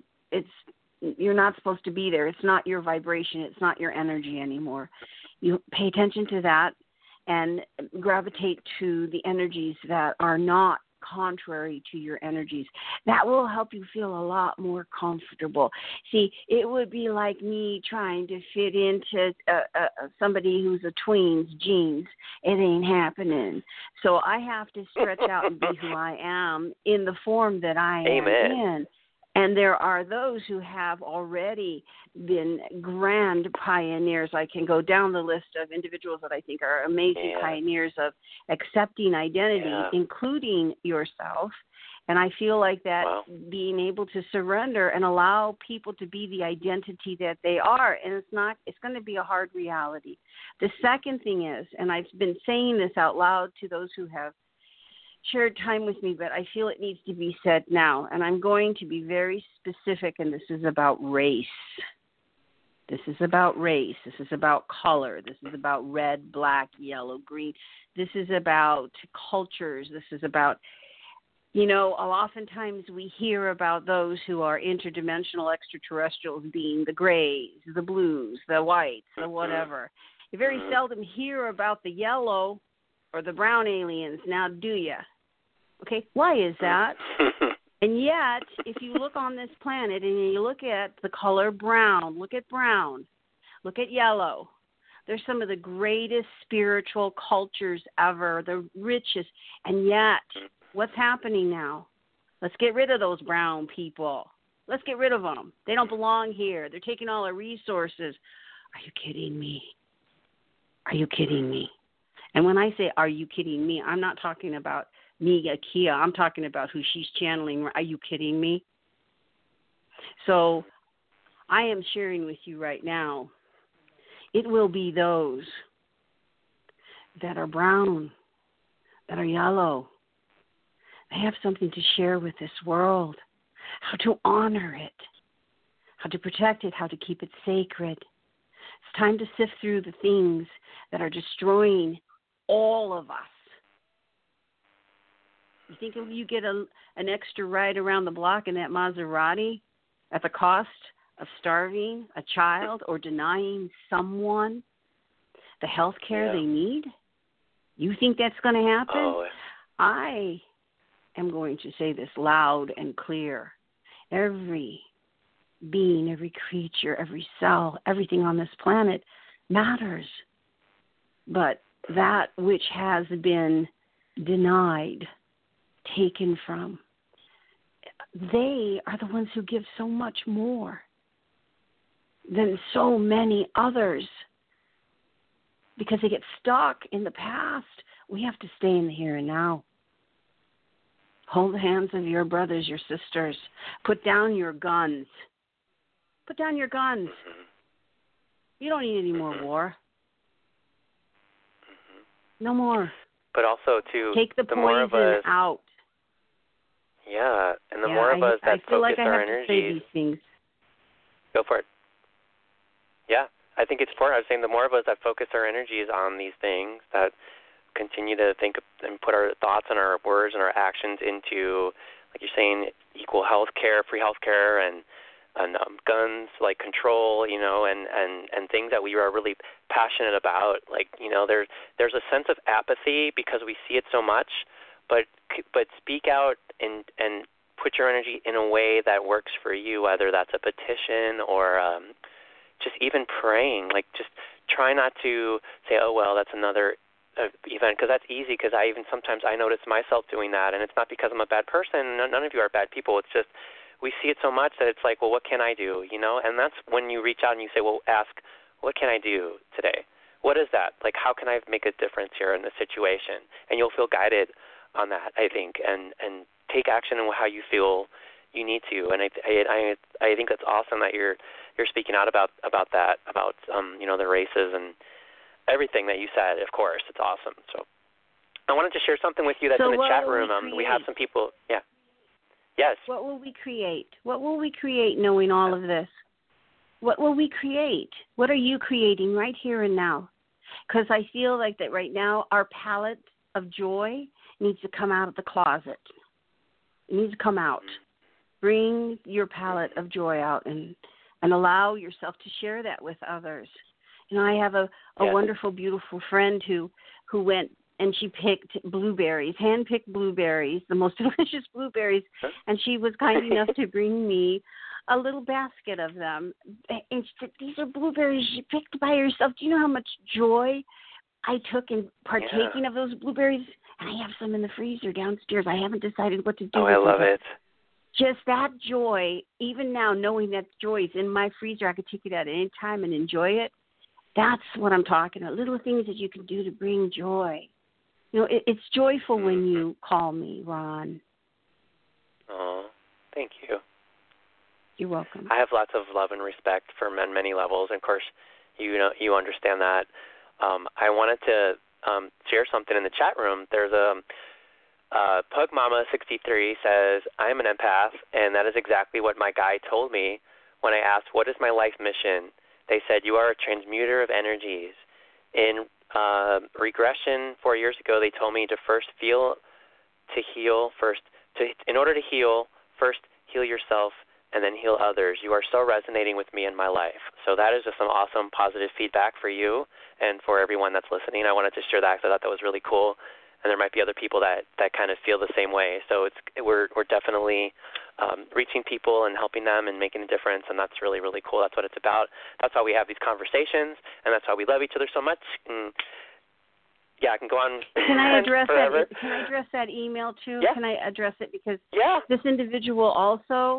Speaker 3: not supposed to be there. It's not your vibration. It's not your energy anymore. You pay attention to that and gravitate to the energies that are not contrary to your energies. That will help you feel a lot more comfortable. See, it would be like me trying to fit into somebody who's a tween's jeans. It ain't happening. So I have to stretch out and be who I am in the form that I am in. And there are those who have already been grand pioneers. I can go down the list of individuals that I think are amazing pioneers of accepting identity, including yourself. And I feel like that being able to surrender and allow people to be the identity that they are, and it's going to be a hard reality. The second thing is, and I've been saying this out loud to those who have shared time with me, but I feel it needs to be said now, and I'm going to be very specific, and this is about race. This is about race. This is about color. This is about red, black, yellow, green. This is about cultures. This is about, oftentimes we hear about those who are interdimensional extraterrestrials being the grays, the blues, the whites, the whatever. You very seldom hear about the yellow or the brown aliens, now do you? Okay, why is that? And yet, if you look on this planet and you look at the color brown, look at yellow. They're some of the greatest spiritual cultures ever, the richest. And yet, what's happening now? Let's get rid of those brown people. Let's get rid of them. They don't belong here. They're taking all our resources. Are you kidding me? Are you kidding me? And when I say, are you kidding me, I'm not talking about me, Akia. I'm talking about who she's channeling. Are you kidding me? So I am sharing with you right now, it will be those that are brown, that are yellow. They have something to share with this world, how to honor it, how to protect it, how to keep it sacred. It's time to sift through the things that are destroying all of us. You think if you get an extra ride around the block in that Maserati at the cost of starving a child or denying someone the health care they need? You think that's going to happen?
Speaker 2: Oh.
Speaker 3: I am going to say this loud and clear. Every being, every creature, every cell, everything on this planet matters. But that which has been denied, taken from, they are the ones who give so much more than so many others because they get stuck in the past. We have to stay in the here and now. Hold the hands of your brothers, your sisters. Put down your guns. Put down your guns. You don't need any more war. No more.
Speaker 2: but also to
Speaker 3: take the
Speaker 2: more of
Speaker 3: poison
Speaker 2: us
Speaker 3: out.
Speaker 2: Yeah, and the more of us that
Speaker 3: I feel
Speaker 2: focus
Speaker 3: like I
Speaker 2: our
Speaker 3: have
Speaker 2: energies.
Speaker 3: to say these things.
Speaker 2: Go for it. Yeah, I think it's important. I was saying the more of us that focus our energies on these things, that continue to think and put our thoughts and our words and our actions into, like you're saying, equal health care, free health care, and guns, like control, and things that we are really passionate about. Like, there's a sense of apathy because we see it so much, but speak out and put your energy in a way that works for you, whether that's a petition or just even praying. Like, just try not to say, oh, well, that's another event, because that's easy, because sometimes I notice myself doing that, and it's not because I'm a bad person. None of you are bad people. It's just we see it so much that it's like, well, what can I do, And that's when you reach out and you say, well, ask, what can I do today? What is that? Like, how can I make a difference here in this situation? And you'll feel guided on that, I think, and take action on how you feel you need to. And I think that's awesome that you're speaking out about that, about the races and everything that you said. Of course, it's awesome. So I wanted to share something with you that's in the chat room. We have some people. Yeah. Yes.
Speaker 3: What will we create? What will we create knowing all of this? What will we create? What are you creating right here and now? Because I feel like that right now our palette of joy needs to come out of the closet. It needs to come out. Bring your palette of joy out and allow yourself to share that with others. I have a wonderful, beautiful friend who went and she picked blueberries, hand-picked blueberries, the most delicious blueberries, and she was kind enough to bring me a little basket of them. And she said, these are blueberries you picked by yourself. Do you know how much joy I took in partaking of those blueberries? And I have some in the freezer downstairs. I haven't decided what to do with them.
Speaker 2: Oh, I love it.
Speaker 3: Just that joy, even now knowing that joy is in my freezer, I could take it at any time and enjoy it. That's what I'm talking about, little things that you can do to bring joy. It's joyful when you call me, Ron.
Speaker 2: Oh, thank you.
Speaker 3: You're welcome.
Speaker 2: I have lots of love and respect for many levels, and of course, you understand that. I wanted to share something in the chat room. There's Pug Mama 63 says, I am an empath, and that is exactly what my guide told me when I asked, what is my life mission? They said, you are a transmuter of energies. In regression 4 years ago, they told me to first feel to heal first. In order to heal, first heal yourself and then heal others. You are so resonating with me in my life. So that is just some awesome positive feedback for you and for everyone that's listening. I wanted to share that because I thought that was really cool. And there might be other people that kind of feel the same way. So we're definitely reaching people and helping them and making a difference, and that's really, really cool. That's what it's about. That's why we have these conversations, and that's why we love each other so much. And I can go on.
Speaker 3: Can I address
Speaker 2: forever.
Speaker 3: that? Can I address that email too?
Speaker 2: Yeah.
Speaker 3: Can I address it because
Speaker 2: this
Speaker 3: individual also,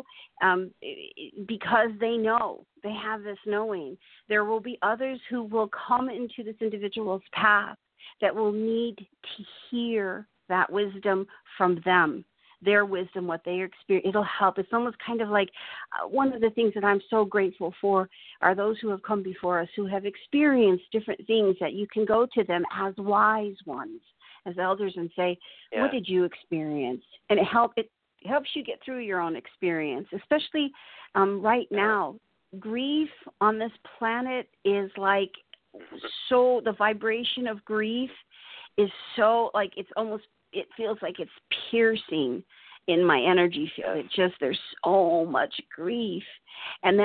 Speaker 3: because they know, they have this knowing, there will be others who will come into this individual's path that will need to hear that wisdom from them, their wisdom, what they experience. It'll help. It's almost kind of like one of the things that I'm so grateful for are those who have come before us who have experienced different things that you can go to them as wise ones, as elders, and say, what did you experience? And it helps you get through your own experience, especially right now. Grief on this planet is like, so the vibration of grief is so like it feels like it's piercing in my energy field. It just, there's so much grief, and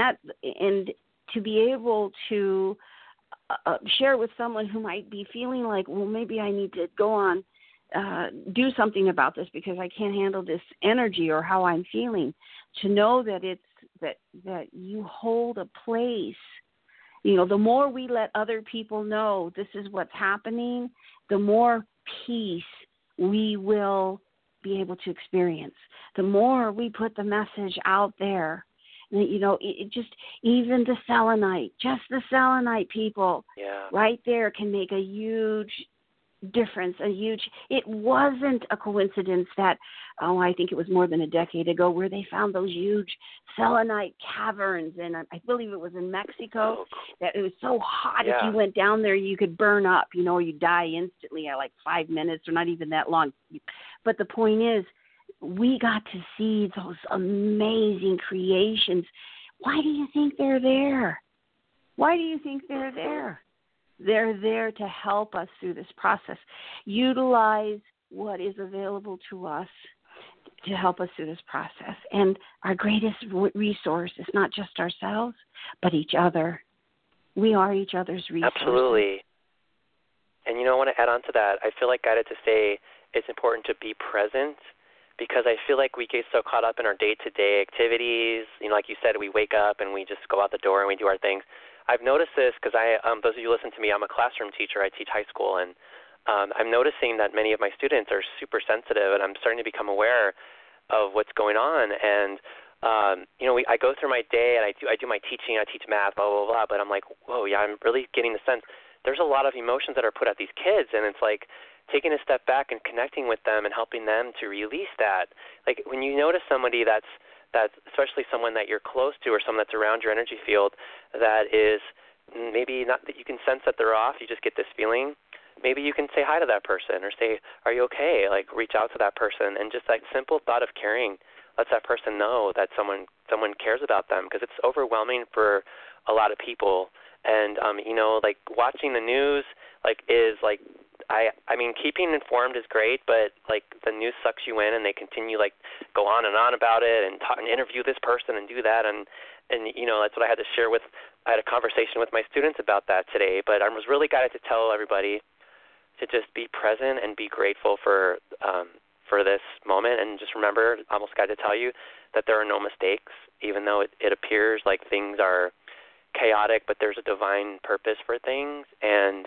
Speaker 3: to be able to share with someone who might be feeling like, well, maybe I need to go on, do something about this because I can't handle this energy or how I'm feeling. To know that that you hold a place. The more we let other people know this is what's happening, the more peace we will be able to experience. The more we put the message out there, it just, even the selenite, just the selenite people right there can make a huge difference, it wasn't a coincidence that, I think it was more than a decade ago, where they found those huge selenite caverns, and I believe it was in Mexico, that it was so hot if you went down there you could burn up, or you die instantly at like 5 minutes or not even that long. But the point is, we got to see those amazing creations. Why do you think they're there? Why do you think they're there? They're there to help us through this process. Utilize what is available to us to help us through this process. And our greatest resource is not just ourselves, but each other. We are each other's resources.
Speaker 2: Absolutely. And I want to add on to that. I feel like guided to say it's important to be present, because I feel like we get so caught up in our day-to-day activities. Like you said, we wake up and we just go out the door and we do our things. I've noticed this because those of you who listen to me, I'm a classroom teacher. I teach high school, and I'm noticing that many of my students are super sensitive, and I'm starting to become aware of what's going on. And I go through my day and I do my teaching. I teach math, blah blah blah. But I'm like, whoa, yeah, I'm really getting the sense there's a lot of emotions that are put at these kids, and it's like taking a step back and connecting with them and helping them to release that. Like when you notice somebody that's especially someone that you're close to or someone that's around your energy field that is maybe not, that you can sense that they're off, you just get this feeling, maybe you can say hi to that person or say, are you okay? Like reach out to that person, and just that simple thought of caring lets that person know that someone cares about them, because it's overwhelming for a lot of people. And, like watching the news is I mean, keeping informed is great, but like the news sucks you in, and they continue go on about it and interview this person and do that, and that's what I had to share with. I had a conversation with my students about that today, but I was really guided to tell everybody to just be present and be grateful for this moment, and just remember, almost guided to tell you that there are no mistakes, even though it appears like things are chaotic, but there's a divine purpose for things, and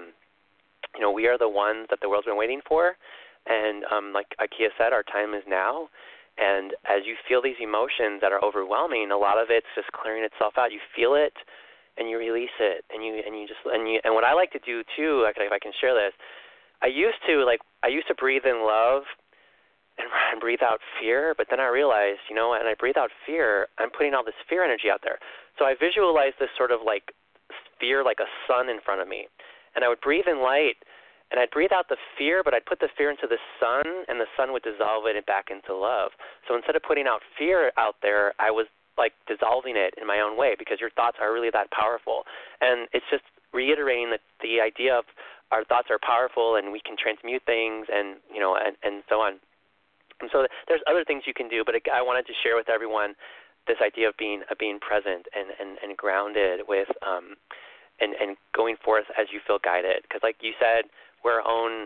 Speaker 2: we are the ones that the world's been waiting for. And like Akia said, our time is now. And as you feel these emotions that are overwhelming, a lot of it's just clearing itself out. You feel it, and you release it, and what I like to do too, if I can share this, I used to breathe in love and breathe out fear, but then I realized, and I breathe out fear, I'm putting all this fear energy out there. So I visualized this sort of like fear, like a sun in front of me, and I would breathe in light. And I'd breathe out the fear, but I'd put the fear into the sun, and the sun would dissolve it back into love. So instead of putting out fear out there, I was like dissolving it in my own way, because your thoughts are really that powerful. And it's just reiterating the idea of our thoughts are powerful, and we can transmute things, and and so on. And so there's other things you can do, but I wanted to share with everyone this idea of being present and grounded with and going forth as you feel guided. Because like you said, we're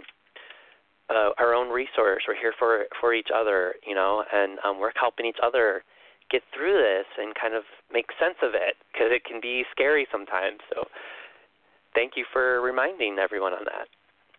Speaker 2: our own resource. We're here for each other, and we're helping each other get through this and kind of make sense of it, because it can be scary sometimes. So thank you for reminding everyone on that.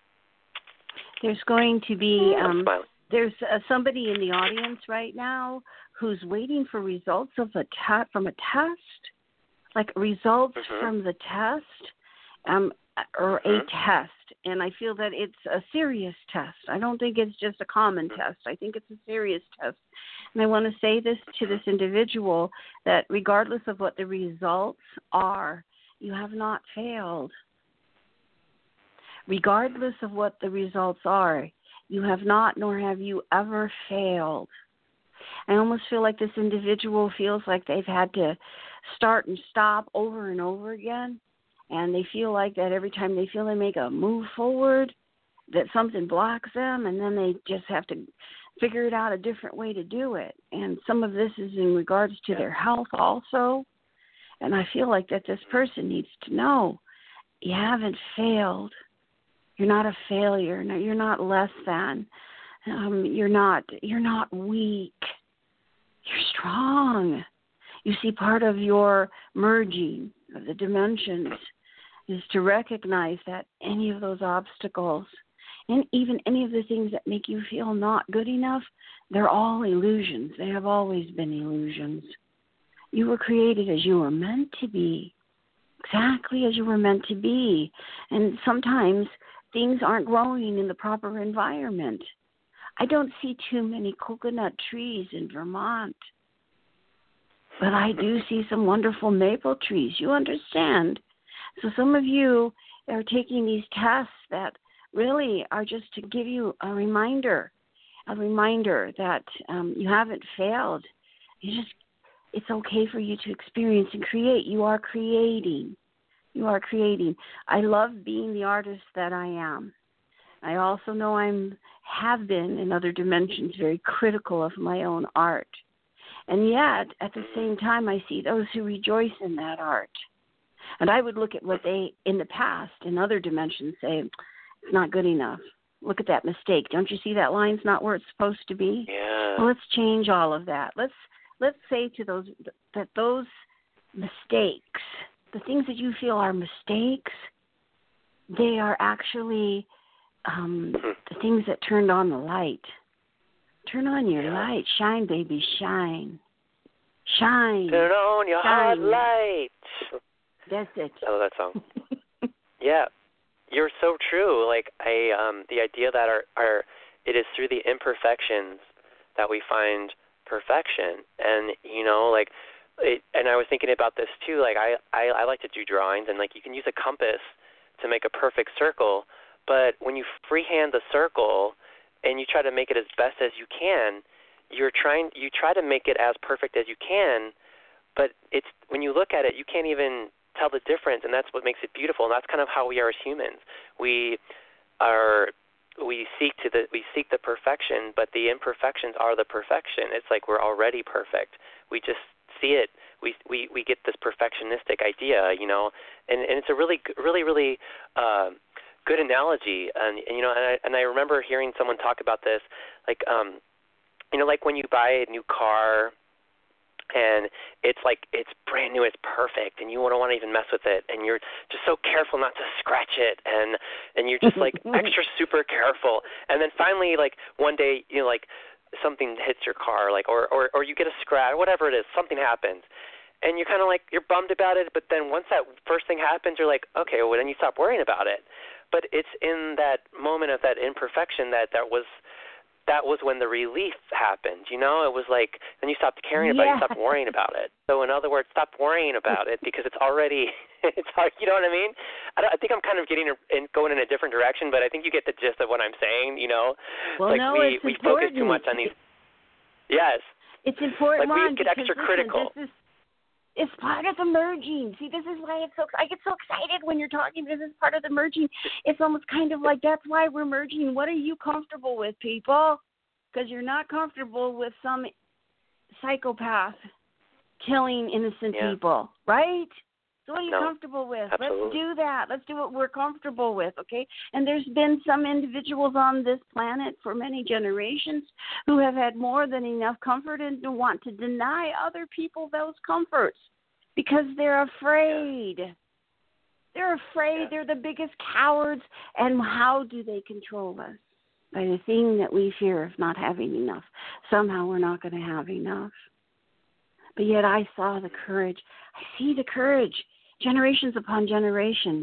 Speaker 3: There's going to be there's somebody in the audience right now who's waiting for results of from a test, like results from the test, or a test. And I feel that it's a serious test. I don't think it's just a common test. I think it's a serious test. And I want to say this to this individual, that regardless of what the results are, you have not failed. Regardless of what the results are, you have not, nor have you ever failed. I almost feel like this individual feels like they've had to start and stop over and over again. And they feel like that every time they feel they make a move forward, that something blocks them, and then they just have to figure it out a different way to do it. And some of this is in regards to their health also. And I feel like that this person needs to know, you haven't failed. You're not a failure. No, you're not less than. You're not weak. You're strong. You see, part of your merging of the dimensions is to recognize that any of those obstacles, and even any of the things that make you feel not good enough, they're all illusions. They have always been illusions. You were created as you were meant to be, exactly as you were meant to be. And sometimes things aren't growing in the proper environment. I don't see too many coconut trees in Vermont, but I do see some wonderful maple trees. You understand? So some of you are taking these tests that really are just to give you a reminder that you haven't failed. It's okay for you to experience and create. You are creating. You are creating. I love being the artist that I am. I also know have been in other dimensions very critical of my own art. And yet, at the same time, I see those who rejoice in that art. And I would look at what they, in the past, in other dimensions, say, it's not good enough. Look at that mistake. Don't you see that line's not where it's supposed to be?
Speaker 2: Yeah.
Speaker 3: Well, let's change all of that. Let's say to those mistakes, the things that you feel are mistakes, they are actually the things that turned on the light. Turn on your light. Shine, baby, shine. Shine.
Speaker 2: Turn on your hot light.
Speaker 3: That's it.
Speaker 2: I love that song. Yeah. You're so true. Like the idea that it is through the imperfections that we find perfection. And and I was thinking about this too. Like I like to do drawings, and like you can use a compass to make a perfect circle, but when you freehand the circle and you try to make it as best as you can, you try to make it as perfect as you can, but it's when you look at it, you can't even tell the difference, and that's what makes it beautiful. And that's kind of how we are as humans. We seek the perfection, but the imperfections are the perfection. It's like we're already perfect. We just see it. We get this perfectionistic idea, and it's a really good analogy. And I remember hearing someone talk about this, like like when you buy a new car. And it's brand new, it's perfect, and you don't want to even mess with it, and you're just so careful not to scratch it, and you're just like extra super careful, and then finally one day something hits your car, or you get a scratch, whatever it is, something happens, and you're kind of you're bummed about it, but then once that first thing happens, you're like, okay, well then you stop worrying about it. But it's in that moment of that imperfection that was when the relief happened, It was like, then you stopped caring about it, you stopped worrying about it. So in other words, stop worrying about it because it's already, you know what I mean? I think I'm kind of going in a different direction, but I think you get the gist of what I'm saying,
Speaker 3: Well,
Speaker 2: we focus too much on these. Yes.
Speaker 3: It's important,
Speaker 2: we get extra critical.
Speaker 3: It's part of the merging. See, this is why I get so excited when you're talking. This is part of the merging. It's almost kind of like that's why we're merging. What are you comfortable with, people? Because you're not comfortable with some psychopath killing innocent people, right? So what are you comfortable with?
Speaker 2: Absolutely.
Speaker 3: Let's do that. Let's do what we're comfortable with, okay? And there's been some individuals on this planet for many generations who have had more than enough comfort and to want to deny other people those comforts because they're afraid. They're afraid. They're the biggest cowards. And how do they control us? By the thing that we fear of not having enough. Somehow we're not going to have enough. But yet I saw the courage. I see the courage. Generations upon generations,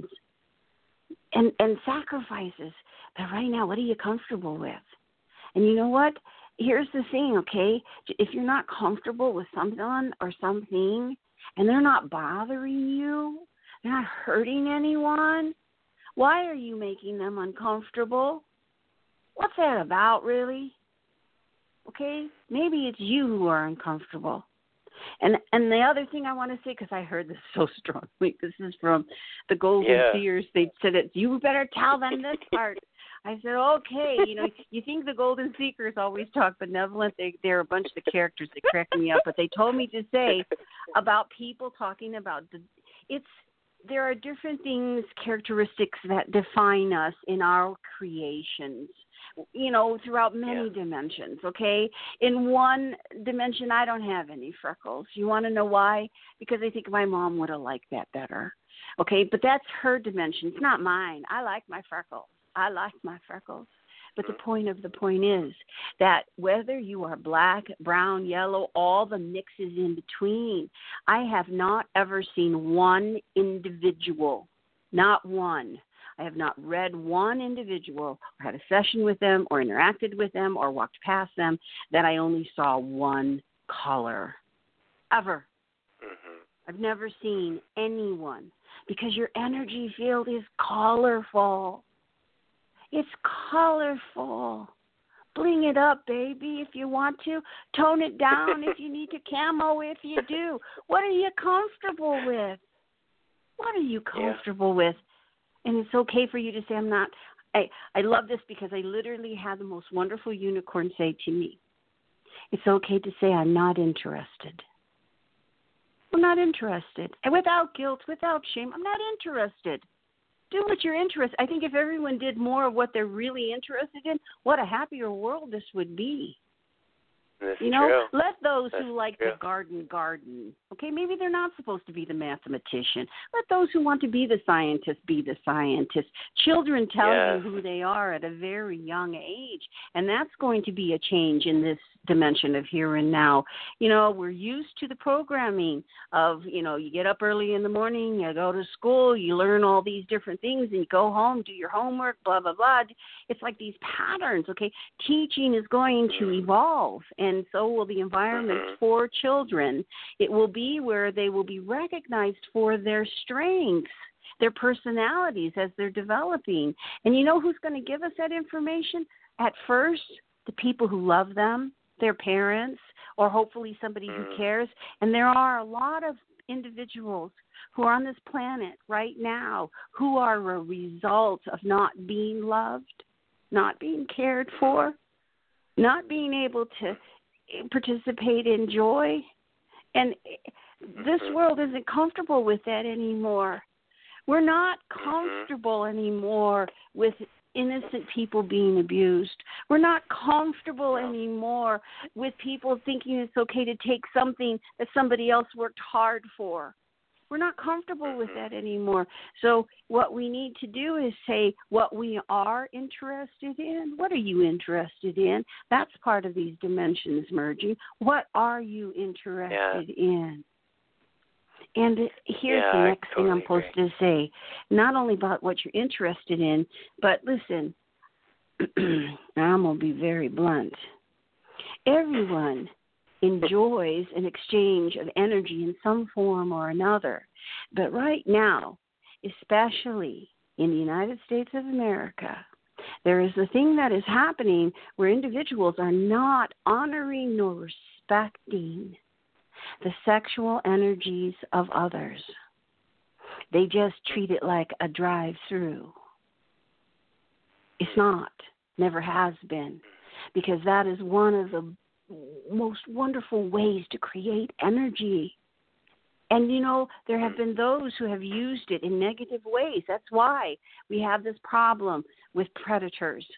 Speaker 3: and sacrifices. But right now, what are you comfortable with? And you know what? Here's the thing, okay? If you're not comfortable with someone or something, and they're not bothering you, they're not hurting anyone, why are you making them uncomfortable? What's that about, really? Okay? Maybe it's you who are uncomfortable. And the other thing I want to say, because I heard this so strongly, this is from the Golden Seers. They said it. You better tell them this part. I said, okay. You think the Golden Seekers always talk benevolent? They're a bunch of the characters that crack me up. But they told me to say about people talking about there are different things, characteristics that define us in our creations. Throughout many dimensions, okay? In one dimension, I don't have any freckles. You want to know why? Because I think my mom would have liked that better, okay? But that's her dimension. It's not mine. I like my freckles. But the point is that whether you are black, brown, yellow, all the mixes in between, I have not ever seen one individual, not one. I have not read one individual or had a session with them or interacted with them or walked past them that I only saw one color, ever.
Speaker 2: Mm-hmm.
Speaker 3: I've never seen anyone, because your energy field is colorful. It's colorful. Bling it up, baby, if you want to. Tone it down if you need to. Camo if you do. What are you comfortable with? What are you comfortable with? And it's okay for you to say, I'm not. I love this because I literally had the most wonderful unicorn say to me, it's okay to say I'm not interested. I'm not interested. And without guilt, without shame, I'm not interested. Do what you're interested. I think if everyone did more of what they're really interested in, what a happier world this would be.
Speaker 2: That's
Speaker 3: you know,
Speaker 2: true.
Speaker 3: let those
Speaker 2: That's
Speaker 3: who like
Speaker 2: true.
Speaker 3: the garden. Okay, maybe they're not supposed to be the mathematician. Let those who want to be the scientist be the scientist. Children tell you who they are at a very young age, and that's going to be a change in this dimension of here and now. You know, we're used to the programming of, you know, you get up early in the morning, you go to school, you learn all these different things, and you go home, do your homework, blah, blah, blah. It's like these patterns, okay? Teaching is going to evolve, and so will the environment for children. It will be where they will be recognized for their strengths, their personalities as they're developing. And you know who's going to give us that information? At first, the people who love them, their parents, or hopefully somebody who cares. And there are a lot of individuals who are on this planet right now who are a result of not being loved, not being cared for, not being able to participate in joy. And this world isn't comfortable with that anymore. We're not comfortable anymore with innocent people being abused. We're not comfortable anymore with people thinking it's okay to take something that somebody else worked hard for. We're not comfortable with that anymore. So what we need to do is say what we are interested in. What are you interested in? That's part of these dimensions merging. What are you interested in? And here's the next thing I'm supposed to say. Not only about what you're interested in, but listen, I'm going to be very blunt. Everyone enjoys an exchange of energy in some form or another. But right now, especially in the United States of America, there is a thing that is happening where individuals are not honoring nor respecting the sexual energies of others. They just treat it like a drive-through. It's not, never has been, because that is one of the most wonderful ways to create energy. And, you know, there have been those who have used it in negative ways. That's why we have this problem with predators,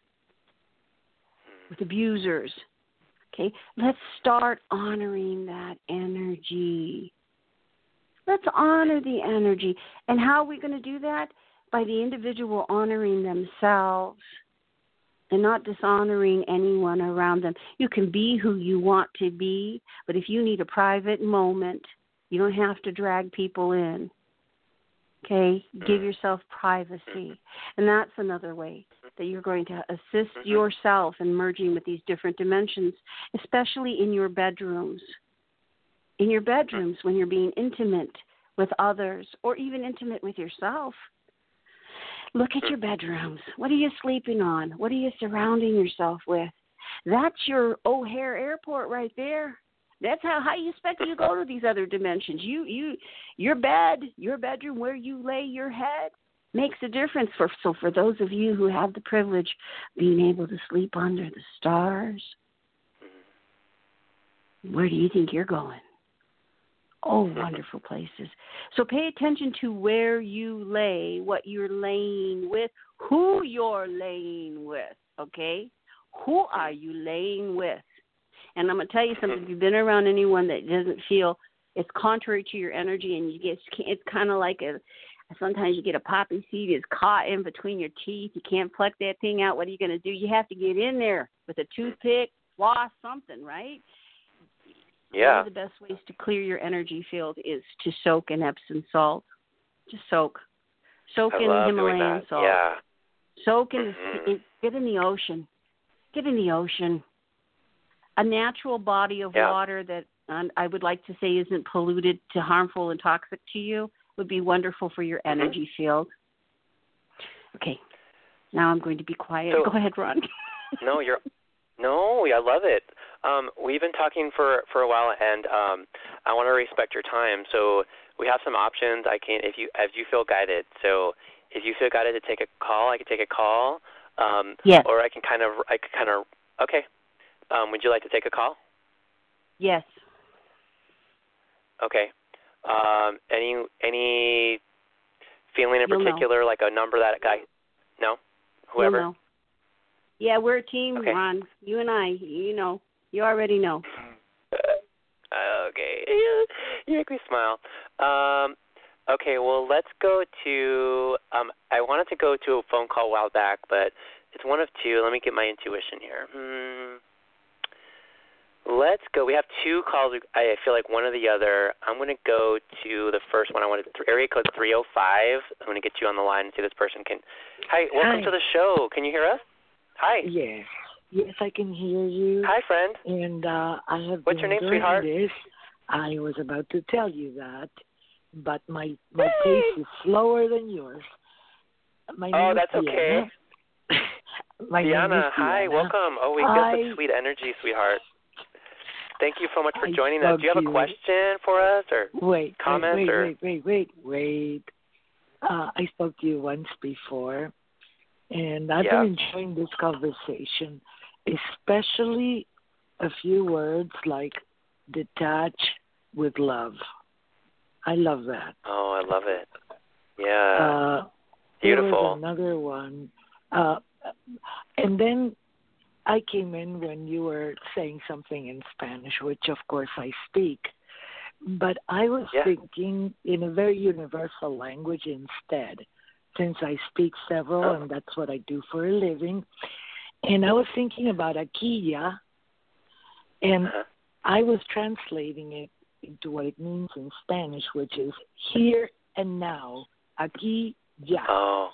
Speaker 3: with abusers. Okay, let's start honoring that energy. Let's honor the energy. And how are we going to do that? By the individual honoring themselves and not dishonoring anyone around them. You can be who you want to be, but if you need a private moment, you don't have to drag people in. Okay? Give yourself privacy. And that's another way that you're going to assist yourself in merging with these different dimensions, especially in your bedrooms. In your bedrooms, when you're being intimate with others or even intimate with yourself. Look at your bedrooms. What are you sleeping on? What are you surrounding yourself with? That's your O'Hare Airport right there. That's how you expect to go to these other dimensions. Your bed, your bedroom, where you lay your head makes a difference. So for those of you who have the privilege of being able to sleep under the stars, where do you think you're going? Oh, wonderful places. So pay attention to where you lay, what you're laying with, who you're laying with, okay? Who are you laying with? And I'm going to tell you something. If you've been around anyone that doesn't feel it's contrary to your energy and it's kind of like sometimes you get a poppy seed is caught in between your teeth. You can't pluck that thing out. What are you going to do? You have to get in there with a toothpick, floss, something, right?
Speaker 2: Yeah.
Speaker 3: One of the best ways to clear your energy field is to soak in Epsom salt. Just soak. Soak
Speaker 2: I
Speaker 3: in
Speaker 2: love
Speaker 3: Himalayan
Speaker 2: doing that.
Speaker 3: salt.
Speaker 2: Yeah.
Speaker 3: Soak in, get in the ocean. Get in the ocean. A natural body of water that I would like to say isn't polluted to harmful and toxic to you would be wonderful for your energy field. Okay. Now I'm going to be quiet.
Speaker 2: So,
Speaker 3: go ahead, Ron.
Speaker 2: I love it. We've been talking for a while, and I want to respect your time. So we have some options. If you feel guided. So if you feel guided to take a call, I can take a call.
Speaker 3: Yes.
Speaker 2: Or I could kind of. Okay. Would you like to take a call?
Speaker 3: Yes.
Speaker 2: Okay. Any feeling in particular, like a number that guy? No. Whoever.
Speaker 3: You'll know. Yeah, we're a team,
Speaker 2: okay.
Speaker 3: Ron. You and I. You know. You already know.
Speaker 2: Okay. You make me smile. Okay, well, let's go to I wanted to go to a phone call a while back, but it's one of two. Let me get my intuition here. Let's go. We have two calls. I feel like one or the other. I'm going to go to the first one. I wanted area code 305. I'm going to get you on the line and see if this person can. Hi, welcome to the show. Can you hear us? Hi.
Speaker 4: Yes, I can hear you.
Speaker 2: Hi, friend.
Speaker 4: And I have.
Speaker 2: What's your name, sweetheart?
Speaker 4: This. I was about to tell you that, but my pace is slower than yours. My name
Speaker 2: that's
Speaker 4: is
Speaker 2: okay. Diana, hi, welcome. Oh, we got the sweet energy, sweetheart. Thank you so much for joining us. Do you have a question for us or comments?
Speaker 4: Wait. I spoke to you once before, and I've been enjoying this conversation, especially a few words like detach with love. I love that.
Speaker 2: Oh, I love it. Yeah. Beautiful.
Speaker 4: There was another one. And then I came in when you were saying something in Spanish, which of course I speak. But I was thinking in a very universal language instead, since I speak several and that's what I do for a living. And I was thinking about aquilla, and I was translating it into what it means in Spanish, which is here and now. Aquí, ya.
Speaker 2: Oh.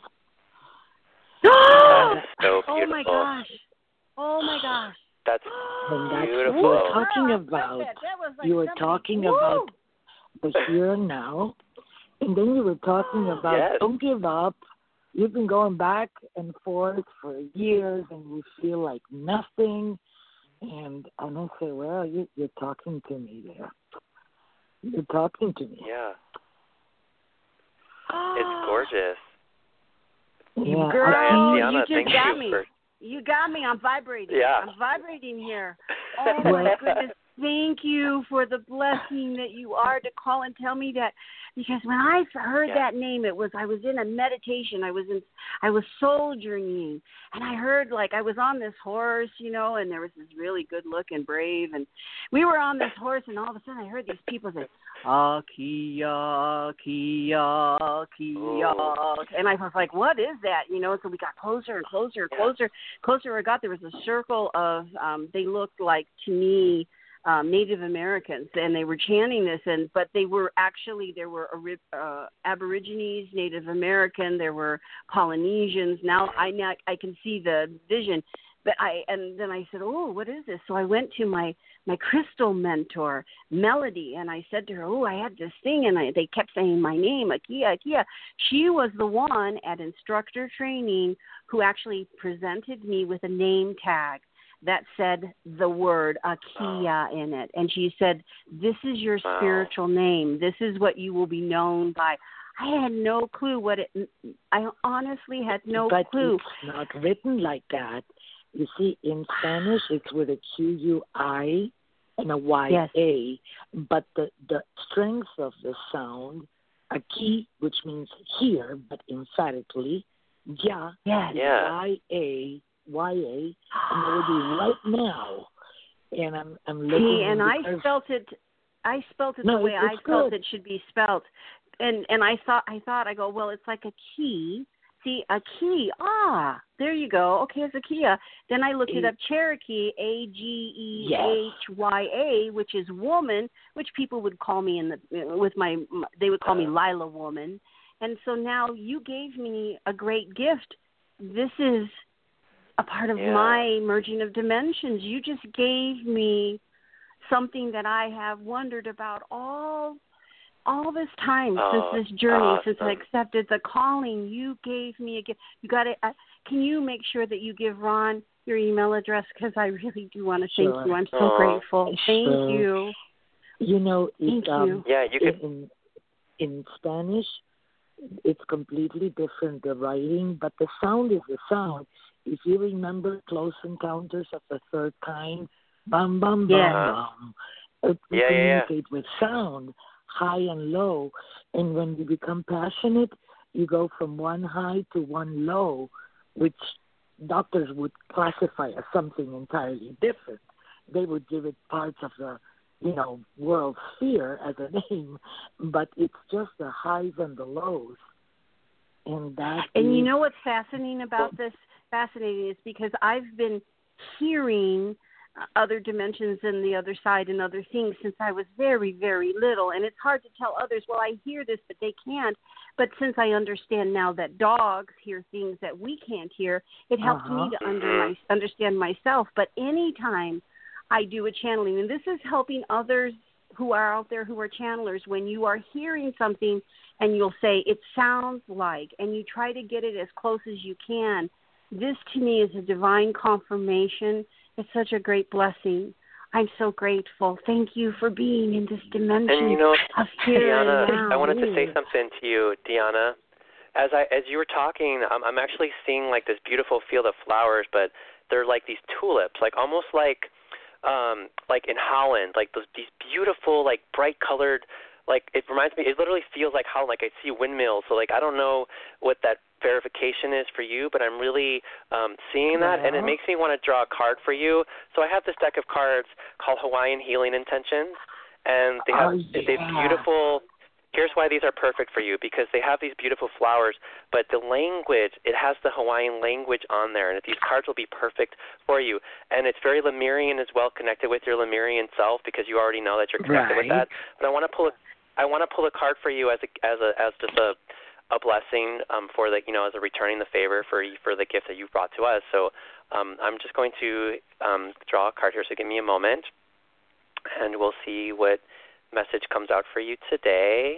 Speaker 2: That is so beautiful.
Speaker 3: Oh, my gosh.
Speaker 2: That's beautiful.
Speaker 4: You were talking about, about the here and now, and then you were talking about don't give up. You've been going back and forth for years, and you feel like nothing. And I say, well, you're talking to me there. You're talking to me.
Speaker 2: Yeah. It's gorgeous.
Speaker 4: Yeah.
Speaker 3: Girl,
Speaker 2: Diana,
Speaker 3: you just got me.
Speaker 2: For...
Speaker 3: You got me. I'm vibrating.
Speaker 2: Yeah.
Speaker 3: I'm vibrating here. Oh, my goodness. Thank you for the blessing that you are to call and tell me that. Because when I heard that name, I was in a meditation. I was soul journeying, and I heard I was on this horse, and there was this really good looking brave, and we were on this horse, and all of a sudden I heard these people say, Aquilla, Aquilla, Aquilla, and I was like, what is that? So we got closer and closer and closer. Closer I got, there was a circle of, they looked like, to me, Native Americans, and they were chanting this, but there were Aborigines, Native American, there were Polynesians. Now I can see the vision, and then I said, oh, what is this? So I went to my crystal mentor, Melody, and I said to her, oh, I had this thing, and they kept saying my name, Aquilla, Aquilla. She was the one at instructor training who actually presented me with a name tag that said the word Aquilla in it. And she said, this is your spiritual name. This is what you will be known by. I had no clue I honestly had no clue.
Speaker 4: It's not written like that. You see, in Spanish, it's with a Q-U-I and a Y-A. But the strength of the sound, aquí, which means here, but emphatically, ya, Y-A, Y-A, and it would be right now. And I'm looking.
Speaker 3: And I spelt it the way I felt it should be spelt. And I thought, well, it's like a key. See, a key. There you go. Okay, it's a Kia. Then I looked it up, Cherokee, Agehya, which is woman, which people would call me they would call me Lila woman. And so now you gave me a great gift. This is a part of my merging of dimensions. You just gave me something that I have wondered about all this time since this journey, since I accepted the calling. You gave me a gift. You got it. Can you make sure that you give Ron your email address, because I really do want to thank you. I'm so grateful. Thank you.
Speaker 4: You know,
Speaker 3: thank you.
Speaker 2: Yeah, you could.
Speaker 4: In Spanish, it's completely different, the writing, but the sound is the sound. If you remember Close Encounters of the Third Kind, bum, bum, bum, bum. We communicate with sound, high and low. And when you become passionate, you go from one high to one low, which doctors would classify as something entirely different. They would give it parts of the, world sphere as a name, but it's just the highs and the lows. And
Speaker 3: you know what's fascinating about this? Fascinating is because I've been hearing other dimensions and the other side and other things since I was very, very little. And it's hard to tell others, well, I hear this, but they can't. But since I understand now that dogs hear things that we can't hear, it helps me to understand myself. But anytime I do a channeling, and this is helping others who are out there who are channelers, when you are hearing something and you'll say, it sounds like, and you try to get it as close as you can, this to me is a divine confirmation. It's such a great blessing. I'm so grateful. Thank you for being in this dimension of here
Speaker 2: Deanna,
Speaker 3: and now.
Speaker 2: I wanted to say something to you, Deanna. As you were talking, I'm actually seeing like this beautiful field of flowers, but they're like these tulips, like almost like in Holland, like these beautiful, like bright colored, like it reminds me, it literally feels like Holland, like I see windmills. So like I don't know what that verification is for you, but I'm really seeing that, and it makes me want to draw a card for you. So I have this deck of cards called Hawaiian Healing Intentions, and they have they're beautiful. Here's why these are perfect for you, because they have these beautiful flowers, but the language, it has the Hawaiian language on there, and these cards will be perfect for you. And it's very Lemurian as well, connected with your Lemurian self, because you already know that you're connected with that. But I want to pull a card for you as just a blessing for the, as a returning the favor for the gift that you've brought to us. So I'm just going to draw a card here. So give me a moment, and we'll see what message comes out for you today.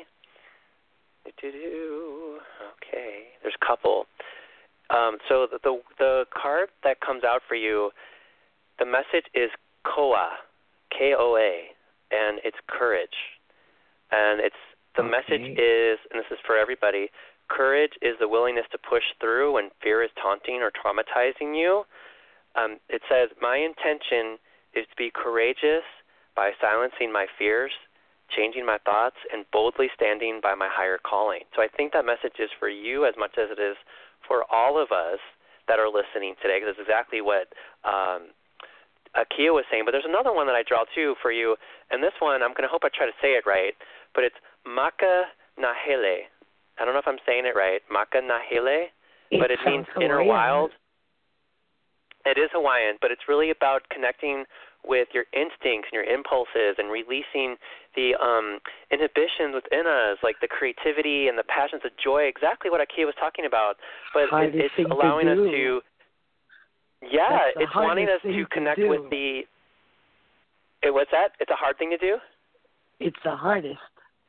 Speaker 2: Okay, there's a couple. So the card that comes out for you, the message is Koa, K-O-A, and it's courage. And the message is, and this is for everybody, courage is the willingness to push through when fear is taunting or traumatizing you. It says, my intention is to be courageous by silencing my fears, changing my thoughts, and boldly standing by my higher calling. So I think that message is for you as much as it is for all of us that are listening today, because it's exactly what Akia was saying. But there's another one that I draw too for you, and this one, I'm going to hope I try to say it right, but it's Maka Nahele. I don't know if I'm saying it right, Maka Nahele, but it means inner wild. It is Hawaiian, but it's really about connecting with your instincts and your impulses and releasing the inhibitions within us, like the creativity and the passions, the joy, exactly what Akia was talking about. But it's allowing us to, it's wanting us to connect with the, what's that? It's a hard thing to do?
Speaker 4: It's the hardest.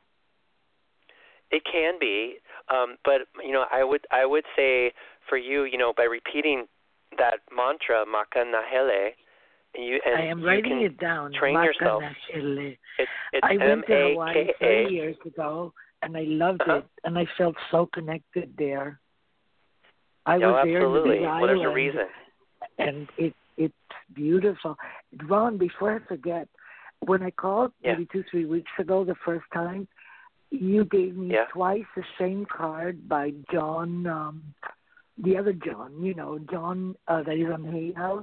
Speaker 2: It can be, but, I would say for you, by repeating that mantra, Maka Nahele,
Speaker 4: I am writing it down.
Speaker 2: Train yourself. It's
Speaker 4: I went to Hawaii 3 years ago, and I loved it, and I felt so connected there. I was there in the Big Island.
Speaker 2: Well, there's a reason.
Speaker 4: And it's beautiful. Ron, before I forget, when I called maybe 2-3 weeks ago the first time, you gave me twice the same card by John, the other John, John that is on Hay House.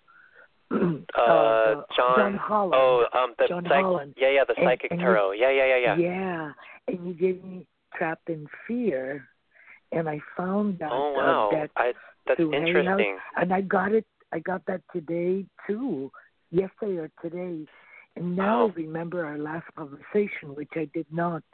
Speaker 4: John Holland.
Speaker 2: Oh,
Speaker 4: John Holland.
Speaker 2: Yeah, the psychic tarot. Yeah.
Speaker 4: Yeah, and you gave me Trapped in Fear, and I found that.
Speaker 2: Oh wow, that's interesting.
Speaker 4: And I got it. I got that today too, yesterday or today, and now I remember our last conversation, which I did not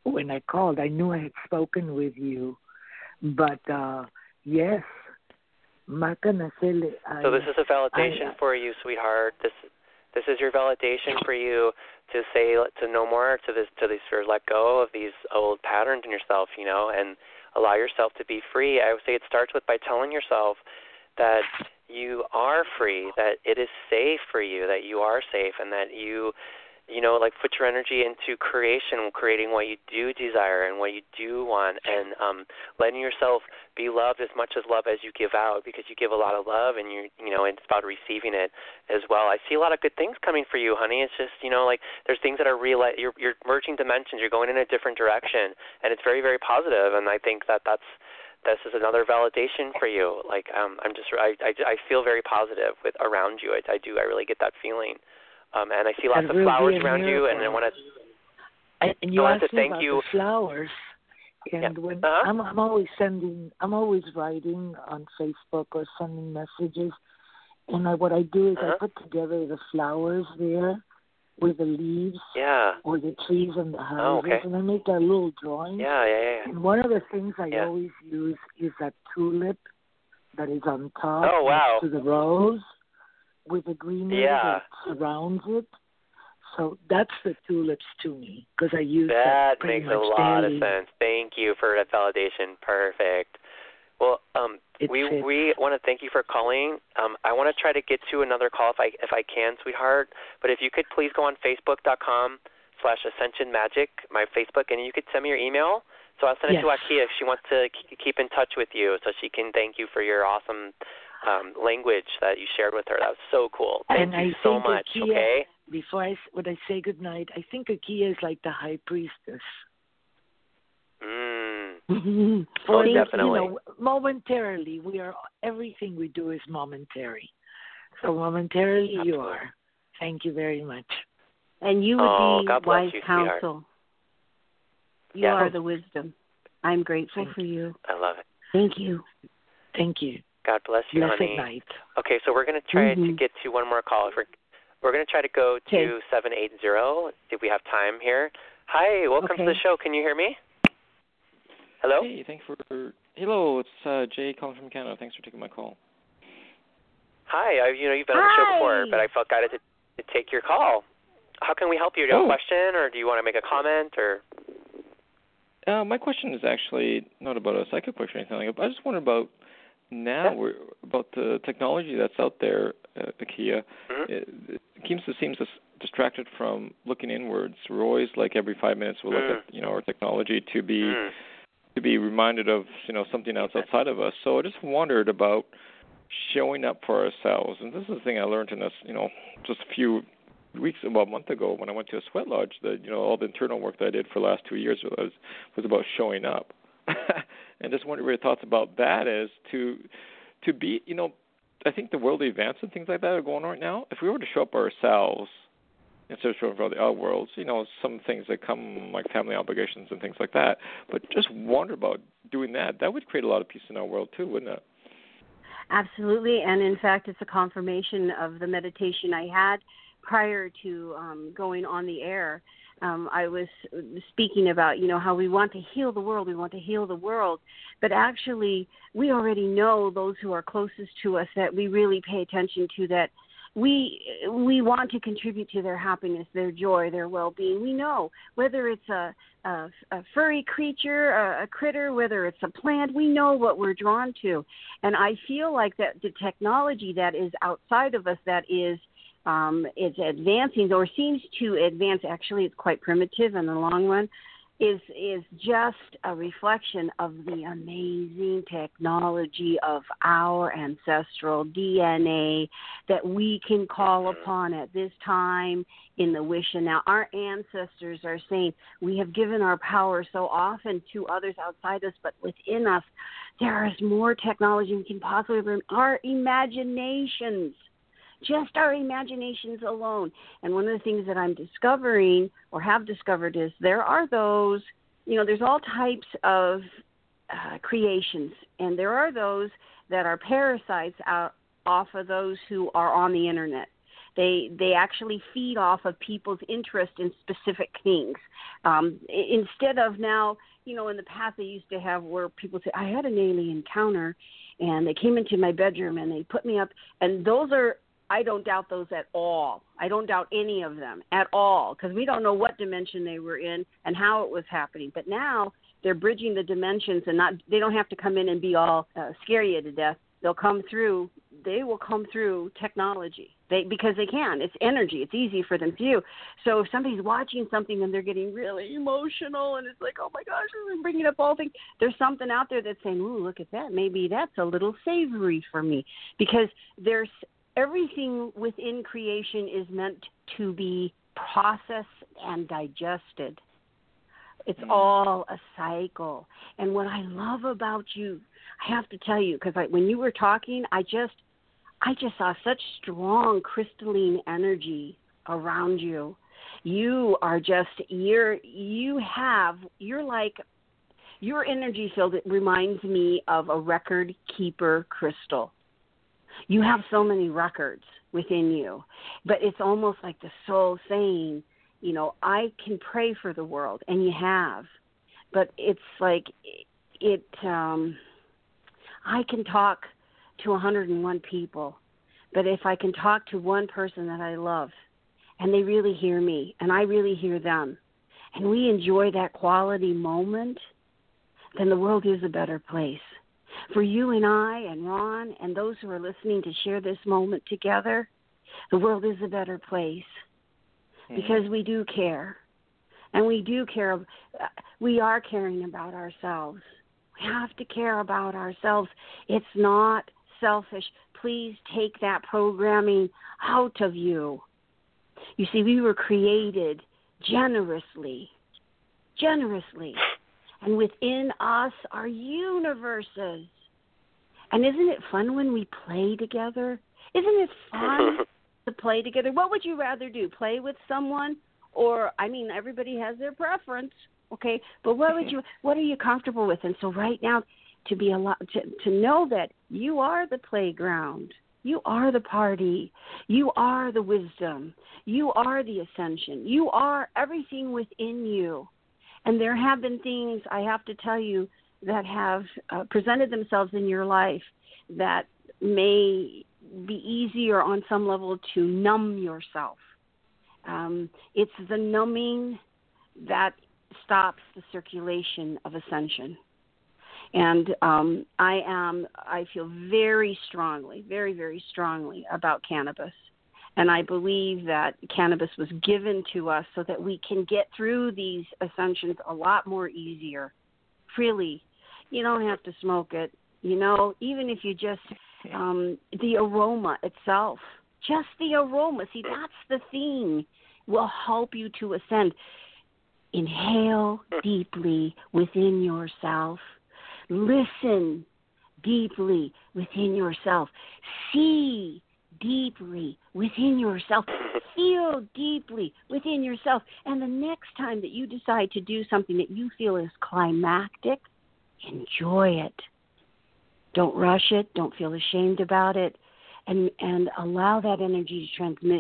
Speaker 4: when I called. I knew I had spoken with you, but yes, Makanasele.
Speaker 2: So this is a validation for you, sweetheart. This is your validation for you to say to no more to this or let go of these old patterns in yourself, and allow yourself to be free. I would say it starts with by telling yourself that you are free, that it is safe for you, that you are safe, and that you put your energy into creating what you do desire and what you do want, and letting yourself be loved as much as love as you give out, because you give a lot of love, and it's about receiving it as well. I see a lot of good things coming for you, honey. It's just, there's things that are real. You're merging dimensions. You're going in a different direction, and it's very, very positive, and I think this is another validation for you. I feel very positive around you. I do. I really get that feeling. And I see lots of flowers around you, and I want to.
Speaker 4: And you asked me about
Speaker 2: you.
Speaker 4: The flowers, and when I'm always writing on Facebook or sending messages, and what I do is I put together the flowers there with the leaves, or the trees and the houses, and I make a little drawing. And one of the things I always use is that tulip that is on top next to the rose, with the greenery that surrounds it. So that's the tulips to me, because I use that pretty much daily. That makes a lot of sense.
Speaker 2: Thank you for that validation. Perfect. Well, we want to thank you for calling. I want to try to get to another call if I can, sweetheart. But if you could please go on Facebook.com/AscensionMagic, my Facebook, and you could send me your email. So I'll send it to Akia if she wants to keep in touch with you, so she can thank you for your awesome language that you shared with her. That was so cool. Thank you so much.
Speaker 4: Akia,
Speaker 2: okay.
Speaker 4: Before when I say goodnight, I think Akia is like the high priestess.
Speaker 2: Definitely.
Speaker 4: Momentarily, everything we do is momentary. So momentarily, you are. Thank you very much.
Speaker 3: And you would be wise
Speaker 2: you,
Speaker 3: counsel. You are the wisdom. I'm grateful for you.
Speaker 2: I love it.
Speaker 3: Thank you.
Speaker 4: Thank you.
Speaker 2: God bless you, honey.
Speaker 4: Night.
Speaker 2: Okay, so we're going to try to get to one more call. We're going to try to go to 780 if we have time here. Hi, welcome to the show. Can you hear me? Hello?
Speaker 5: Hey, hello, it's Jay calling from Canada. Thanks for taking my call.
Speaker 2: Hi, you've been on the show before, but I felt guided to take your call. How can we help you? Do you have a question, or do you want to make a comment, or?
Speaker 5: My question is actually not about a psychic question or anything like that. I just wonder about about the technology that's out there, Akia. It seems distracted from looking inwards. We're always every 5 minutes we'll look at our technology to be reminded of something else outside of us. So I just wondered about showing up for ourselves. And this is the thing I learned in this, just a few weeks, about a month ago, when I went to a sweat lodge. That all the internal work that I did for the last 2 years was about showing up. And just wondering what your thoughts about that is to be, I think the worldly events and things like that are going on right now. If we were to show up ourselves instead of showing up for the other worlds, some things that come like family obligations and things like that. But just wonder about doing that. That would create a lot of peace in our world too, wouldn't it?
Speaker 3: Absolutely, and in fact, it's a confirmation of the meditation I had prior to going on the air. I was speaking about, how we want to heal the world, but actually we already know those who are closest to us that we really pay attention to, that we want to contribute to their happiness, their joy, their well-being. We know whether it's a furry creature, a critter, whether it's a plant, we know what we're drawn to. And I feel like that the technology that is outside of us, that is it's advancing or seems to advance. Actually, it's quite primitive in the long run. Is just a reflection of the amazing technology of our ancestral DNA that we can call upon at this time in the wish. And now our ancestors are saying we have given our power so often to others outside us, but within us there is more technology we can possibly bring. Our imaginations. Just our imaginations alone. And one of the things that I'm discovering or have discovered is there are those, there's all types of creations. And there are those that are parasites off of those who are on the internet. They actually feed off of people's interest in specific things. Instead of now, in the past they used to have where people say, I had an alien encounter, and they came into my bedroom and they put me up. And those are, I don't doubt those at all. I don't doubt any of them at all, because we don't know what dimension they were in and how it was happening. But now they're bridging the dimensions, and they don't have to come in and be all scare you to death. They will come through technology. Because they can. It's energy. It's easy for them to do. So if somebody's watching something and they're getting really emotional and it's like, oh my gosh, I'm bringing up all things, there's something out there that's saying, ooh, look at that. Maybe that's a little savory for me. Because there's everything within creation is meant to be processed and digested. It's all a cycle. And what I love about you, I have to tell you, because when you were talking, I just saw such strong crystalline energy around you. You are just, you're like, your energy field, it reminds me of a record keeper crystal. You have so many records within you, but it's almost like the soul saying, I can pray for the world, and you have, but it's like I can talk to 101 people, but if I can talk to one person that I love, and they really hear me, and I really hear them, and we enjoy that quality moment, then the world is a better place. For you and I and Ron and those who are listening to share this moment together, the world is a better place because we do care. And we do care. We are caring about ourselves. We have to care about ourselves. It's not selfish. Please take that programming out of you. You see, we were created generously. And within us are universes. And isn't it fun when we play together? Isn't it fun to play together? What would you rather do, play with someone? Or, everybody has their preference, okay? But what are you comfortable with? And so right now, to know that you are the playground, you are the party, you are the wisdom, you are the ascension, you are everything within you. And there have been things, I have to tell you, that have presented themselves in your life that may be easier on some level to numb yourself. It's the numbing that stops the circulation of ascension. And I feel very strongly, very, very strongly about cannabis. And I believe that cannabis was given to us so that we can get through these ascensions a lot more easier, freely. You don't have to smoke it, even if you just, the aroma itself, just the aroma. See, that's the thing, will help you to ascend. Inhale deeply within yourself. Listen deeply within yourself. See deeply within yourself. Feel deeply within yourself. And the next time that you decide to do something that you feel is climactic, enjoy it. Don't rush it. Don't feel ashamed about it. And allow that energy to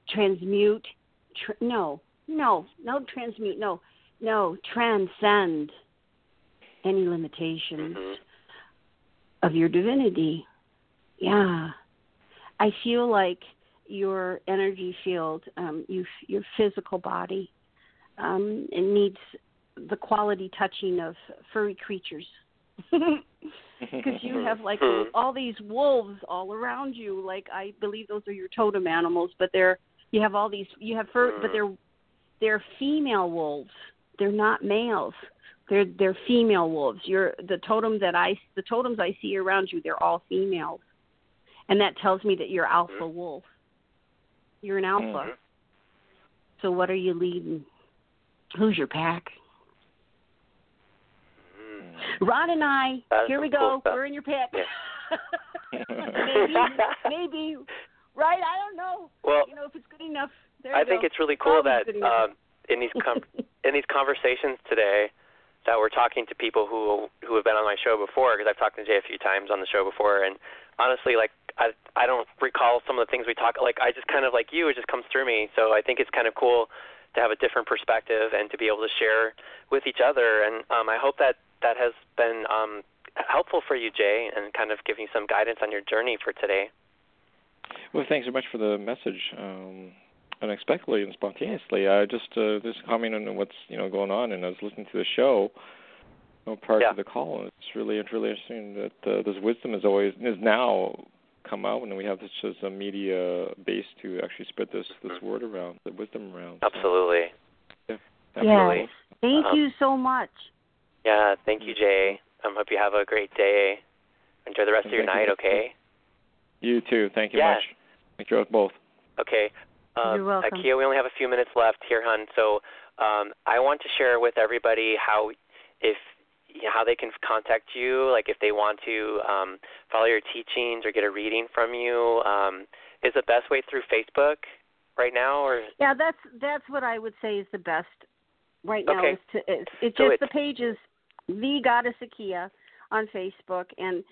Speaker 3: transcend any limitations of your divinity. Yeah. I feel like your energy field, your physical body, it needs the quality touching of furry creatures. Because you have like all these wolves all around you. Like, I believe those are your totem animals, but you have they're female wolves. They're not males. They're female wolves. The totems I see around you, they're all females. And that tells me that you're alpha wolf. You're an alpha. So what are you leading? Who's your pack? Ron and I, here we go. Cool. We're in your pick. Yeah. maybe. Right? I don't know.
Speaker 2: Well,
Speaker 3: if it's good enough.
Speaker 2: I think it's really cool that in these conversations today that we're talking to people who have been on my show before, because I've talked to Jay a few times on the show before, and honestly, like I don't recall some of the things we talk. Like I just kind of like you, it just comes through me. So I think it's kind of cool to have a different perspective and to be able to share with each other. And I hope that has been helpful for you, Jay, and kind of giving you some guidance on your journey for today.
Speaker 5: Well, thanks so much for the message. Unexpectedly and spontaneously, I just commenting on what's going on, and I was listening to the show prior to the call, and it's really interesting that this wisdom is now come out, and we have this as a media base to actually spread this word around, the wisdom around.
Speaker 2: Absolutely.
Speaker 5: So,
Speaker 2: absolutely.
Speaker 3: Yes. Thank you so much.
Speaker 2: Yeah, thank you, Jay. Hope you have a great day. Enjoy the rest of your night, okay?
Speaker 5: You too. Thank you much. Thank you both.
Speaker 2: Okay.
Speaker 3: You're welcome.
Speaker 2: Akia, we only have a few minutes left here, hon. So I want to share with everybody how they can contact you, like if they want to follow your teachings or get a reading from you. Is the best way through Facebook right now, or? Yeah,
Speaker 3: that's what I would say is the best right now.
Speaker 2: Okay.
Speaker 3: The page is The Goddess Akia on Facebook, and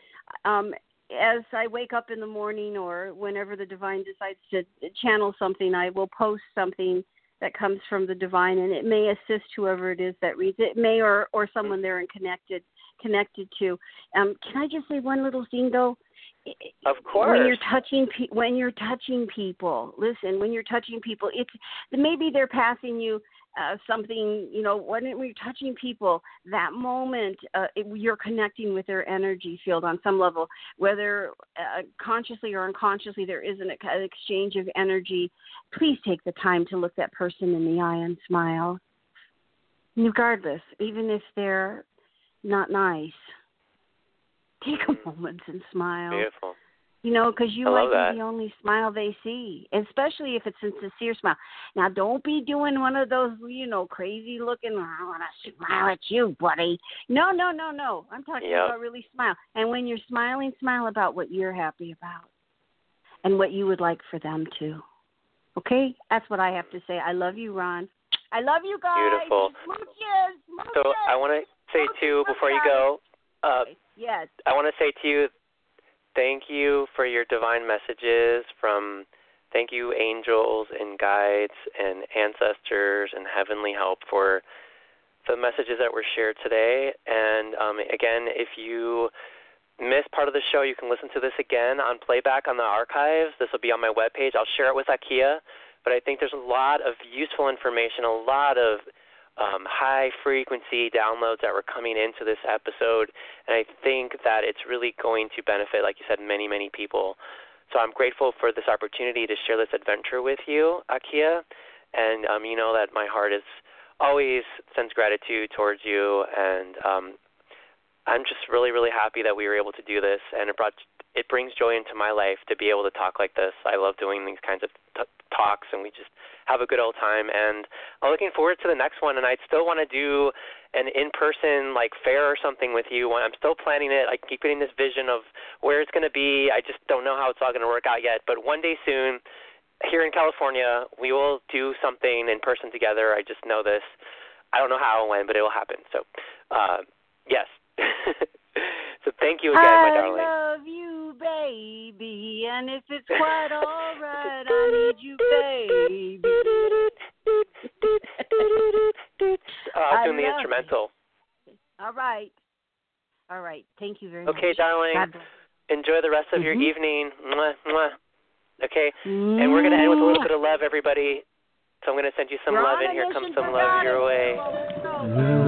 Speaker 3: as I wake up in the morning or whenever the Divine decides to channel something, I will post something that comes from the Divine, and it may assist whoever it is that reads it. It may or someone they're connected to. Can I just say one little thing though?
Speaker 2: Of course.
Speaker 3: When you're touching people, listen. When you're touching people, it's maybe they're passing you something. When you're touching people, that moment you're connecting with their energy field on some level, whether consciously or unconsciously. There is an exchange of energy. Please take the time to look that person in the eye and smile, regardless, even if they're not nice. Take a moment and smile.
Speaker 2: Beautiful.
Speaker 3: Because you might be the only smile they see, especially if it's a sincere smile. Now, don't be doing one of those, crazy looking, I want to smile at you, buddy. No. I'm talking about really smile. And when you're smiling, smile about what you're happy about and what you would like for them to. Okay? That's what I have to say. I love you, Ron. I love you guys.
Speaker 2: Beautiful.
Speaker 3: Smooches.
Speaker 2: So I want to say, too, before you go,
Speaker 3: yes.
Speaker 2: I want to say to you, thank you for your divine messages thank you, angels and guides and ancestors and heavenly help for the messages that were shared today. And again, if you missed part of the show, you can listen to this again on playback on the archives. This will be on my webpage. I'll share it with Akia. But I think there's a lot of useful information, a lot of high-frequency downloads that were coming into this episode, and I think that it's really going to benefit, like you said, many, many people. So I'm grateful for this opportunity to share this adventure with you, Akia, and you know that my heart always sends gratitude towards you, and I'm just really, really happy that we were able to do this, and it brings joy into my life to be able to talk like this. I love doing these kinds of talks, and we just have a good old time, and I'm looking forward to the next one, and I still want to do an in-person fair or something with you. I'm still planning it. I keep getting this vision of where it's going to be. I just don't know how it's all going to work out yet, but one day soon here in California we will do something in person together. I just know this. I don't know how and when, but it will happen. So yes. So thank you again, my darling.
Speaker 3: I love you, baby, and if it's quite all right, I need you, baby.
Speaker 2: I'll do the instrumental.
Speaker 3: All right. Thank you very much.
Speaker 2: Okay, darling. Enjoy the rest of your evening. Mwah, mwah. Okay? And we're going to end with a little bit of love, everybody. So I'm going to send you some love in. Here comes some love your way.